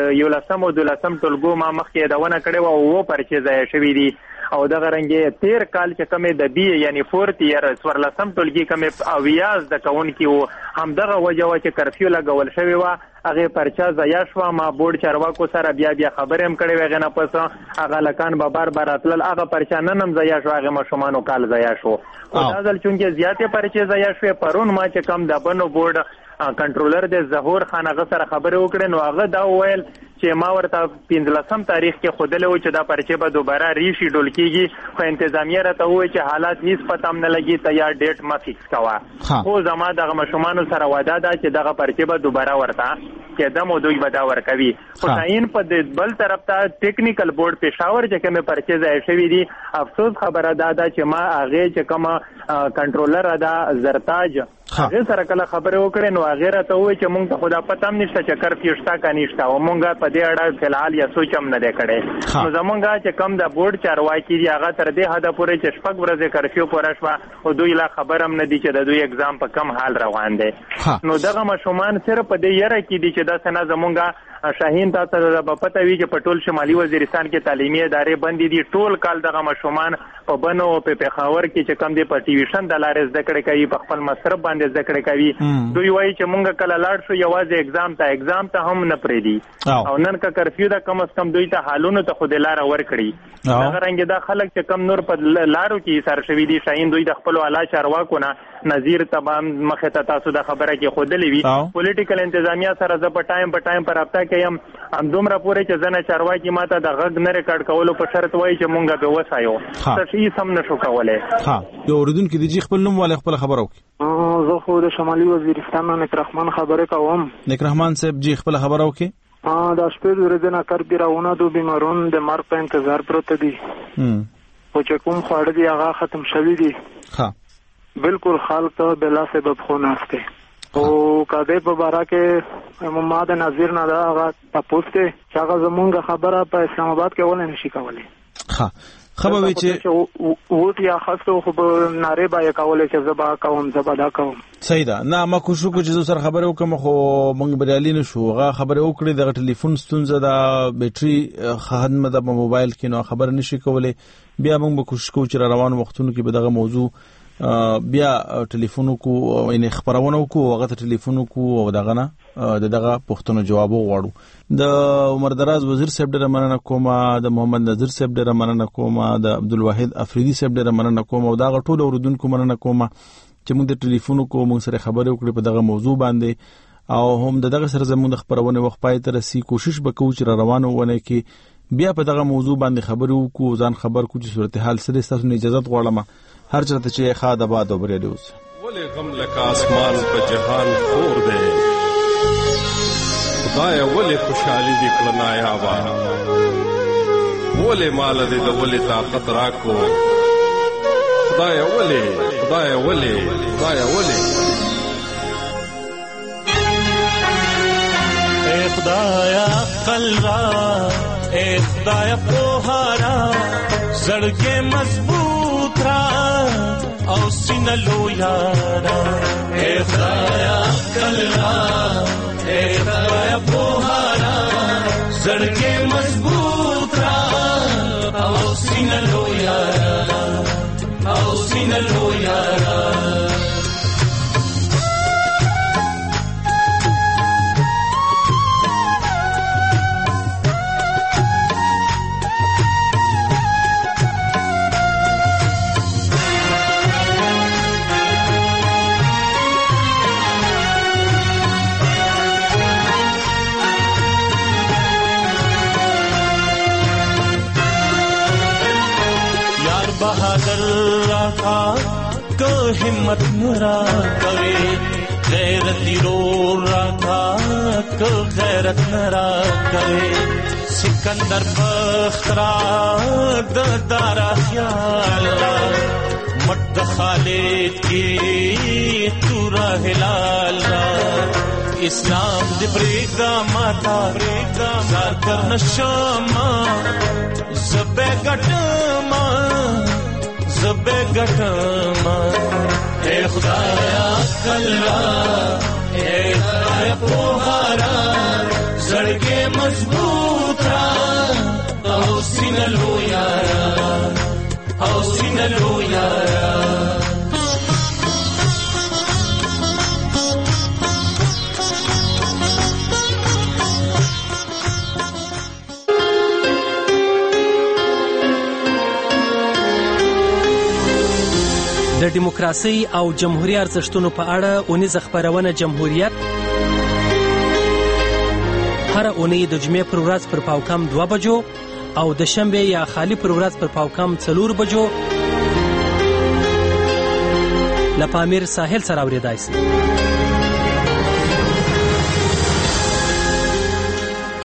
11 او 12 ټولګو ما مخکې یادونه کړې وه اووه پرچې ځای شوي دي او دغه رنګې 13 کال چې کمې د بی یعنی 4th ایئر 14 ټولګي کمې اویاز د کوونکي وو همدغه وجه وه چې کرفیو لګول شوې وه هغې پرچه ضایع شوه. ما بورډ چارواکو سره بیا خبرې هم کړې وې هغې نه پس هغه هلکان به بار بار راتلل هغه پرچه نن هم ضایع شوه هغې ماشومانو کال ضایع شو. خو دا ځل چونکې زیاتې پرچې ضایع شوې پرون ما چې کم د بنو بورډ کنټرولر د ظهور خان هغه سره خبرې وکړې نو هغه دا وویل چې ما ورته 15 تاریخ کې ښودلی و چې دا پرچې به دوباره ریشي ډول کېږي خو انتظامیه راته وویل چې حالات هېڅ پته هم نه لګي ته یا ډیټ مه فکس کوه. خو زما دغه ماشومانو سره وعده ده چې دغه پرچې به دوباره ورته کېدم او دوی به دا ورکوي. خو تعین په بل طرف ته ټیکنیکل بورډ پېښور چې کومې پرچې ځای شوي دي افسوس خبره دا ده چې ما هغې چې کومه کنټرولر ده زرتاج هغې سره کله خبرې وکړې نو هغې راته وویل چې مونږ ته خو دا پته هم نشته چې کرفیو شته که نشته او مونږ په دې اړه فلحال یا سوچ هم نه دی کړی. نو زمونږ چې کم د بورډ چارواکي دي هغه تر دې حده پورې چې 6 ورځې کرفیو پوره شوه او دوی لا خبر هم نه دي چې د دوی اګزام په کم حال روان دی. نو دغه ماشومان صرف په دې یره کې دي چې داسې نه زمونږ شاهین تاسو ته به پته وي چې په ټول شمالي وزیرستان کې تعلیمي ادارې بندې دي ټول کال دغه ماشومان په بنو په پېښور کې چې کم دي په ټیویشن د لارې زده کړې کوي په خپل مصرف باندې زده کړې کوي. دوی وایي چې مونږ کله لاړ شو یوازې اګزام ته هم نه پرېږدي او نن که کرفیو ده کم از کم دوی ته حالونو ته خو د لاره ورکړي. دغه رنګې دا خلک چې کم نور په لارو کې ایسار شوي دي شاهین دوی د خپلو اعلی چارواکو نه نظیر تبام مخې ته تاسو د خبره کې ښودلې وي پولیټیکل انتظامیه سره زه په ټایم په رابطه کې یم همدومره پورې چې زه نه چارواکي ما ته د غږ نه ریکارډ کولو په شرط وایي چې مونږ به وسایو څه هیڅ هم نشو کولی. یو اورېدونکي دی چې خپل نوم والی خپله خبره وکړي. زه خو د شمالي وزیرستان نه نکرحمان خبرې کوم. نکرحمان صاحب جی خپله خبره وکړي. د شپې ورځې نه کار بیراونه دو بیمارون د مرګ په انتظار پروته دي خو چې کوم خواړه دي هغه ختم شوي دي بالکل خلک بلا سبب خو ناست دی او کدی په باره کې ما د نظیر نه دا هغه تپوس دی چې هغه زمونږ خبره په اسلام آباد کې ولې نشي کولی. خبر وی چې ووټ یا خاصو خو ناره به کولای چې زبا کوم زبدا کوم صحیح ده نه ما کوشش کو چې سره خبرې وکم خو مونږ بریالي نشو هغه خبرې وکړې د ټلیفون ستونزه د بیټري خدمت د موبایل کې نو خبر نشي کولای بیا مونږ به کوشش کوو چې روان وختونو کې به دغه موضوع بیا ټلیفون کو ان خبرونه کو هغه ټلیفون کو او دغه نه دغه پښتنو جواب وغواړو. د عمر دراز وزیر صاحب ډېر مننه کوم د محمد نذیر صاحب ډېر مننه کوم د عبدالواحد افریدي صاحب ډېر مننه کوم او دا ټول اوردونکو مننه کوم چې موږ د ټلیفون کو موږ سره خبرې وکړې په دغه موضوع باندې او هم دغه سره زموږ خبرونه وخت پای تر سي کوشش وکړو چې روانو ونه کې بیا په دغه موضوع باندې خبرې وکړو ځان خبر کو چې صورتحال سره تاسو نه اجازه غواړم هر چرته چې خاد آباد او بریالي اوسه. ولې غم لکه اسمان په جهان خور دی خدای ولې خوشحالي دې کړه نایابه ولې مال دې د ولې طاقت راکو خدای ولې اے خدایا عقل را اے خدایا پوهارا زړګې مضبوط را او سینه لویارا اے خدایا عقل را اے خدایا پوهارا زړګې مضبوط را او سینه لویارا हिम्मत नरा करे गैरती रो रहा को गैरत नरा करे सिकंदर बख्तरा दारा ख्याल مټ د خالد کې تورا هلال را اسلام دې پرېږده ماته زار کر نشما زبې ګټما اے خدایا عقل را اے خدایا پوهارا زړګې مضبوط را او سینه لویا د دیموکراسي او جمهوریت ارزښتونو په اړه اونیزه خپرونه جمهوریت هر اونۍ د جمعې پر ورځ پر پاوکم 2 بجو او د شنبه یا خالی پر ورځ پر پاوکم 4 بجو له پامیر ساحل سره اوریدای شي.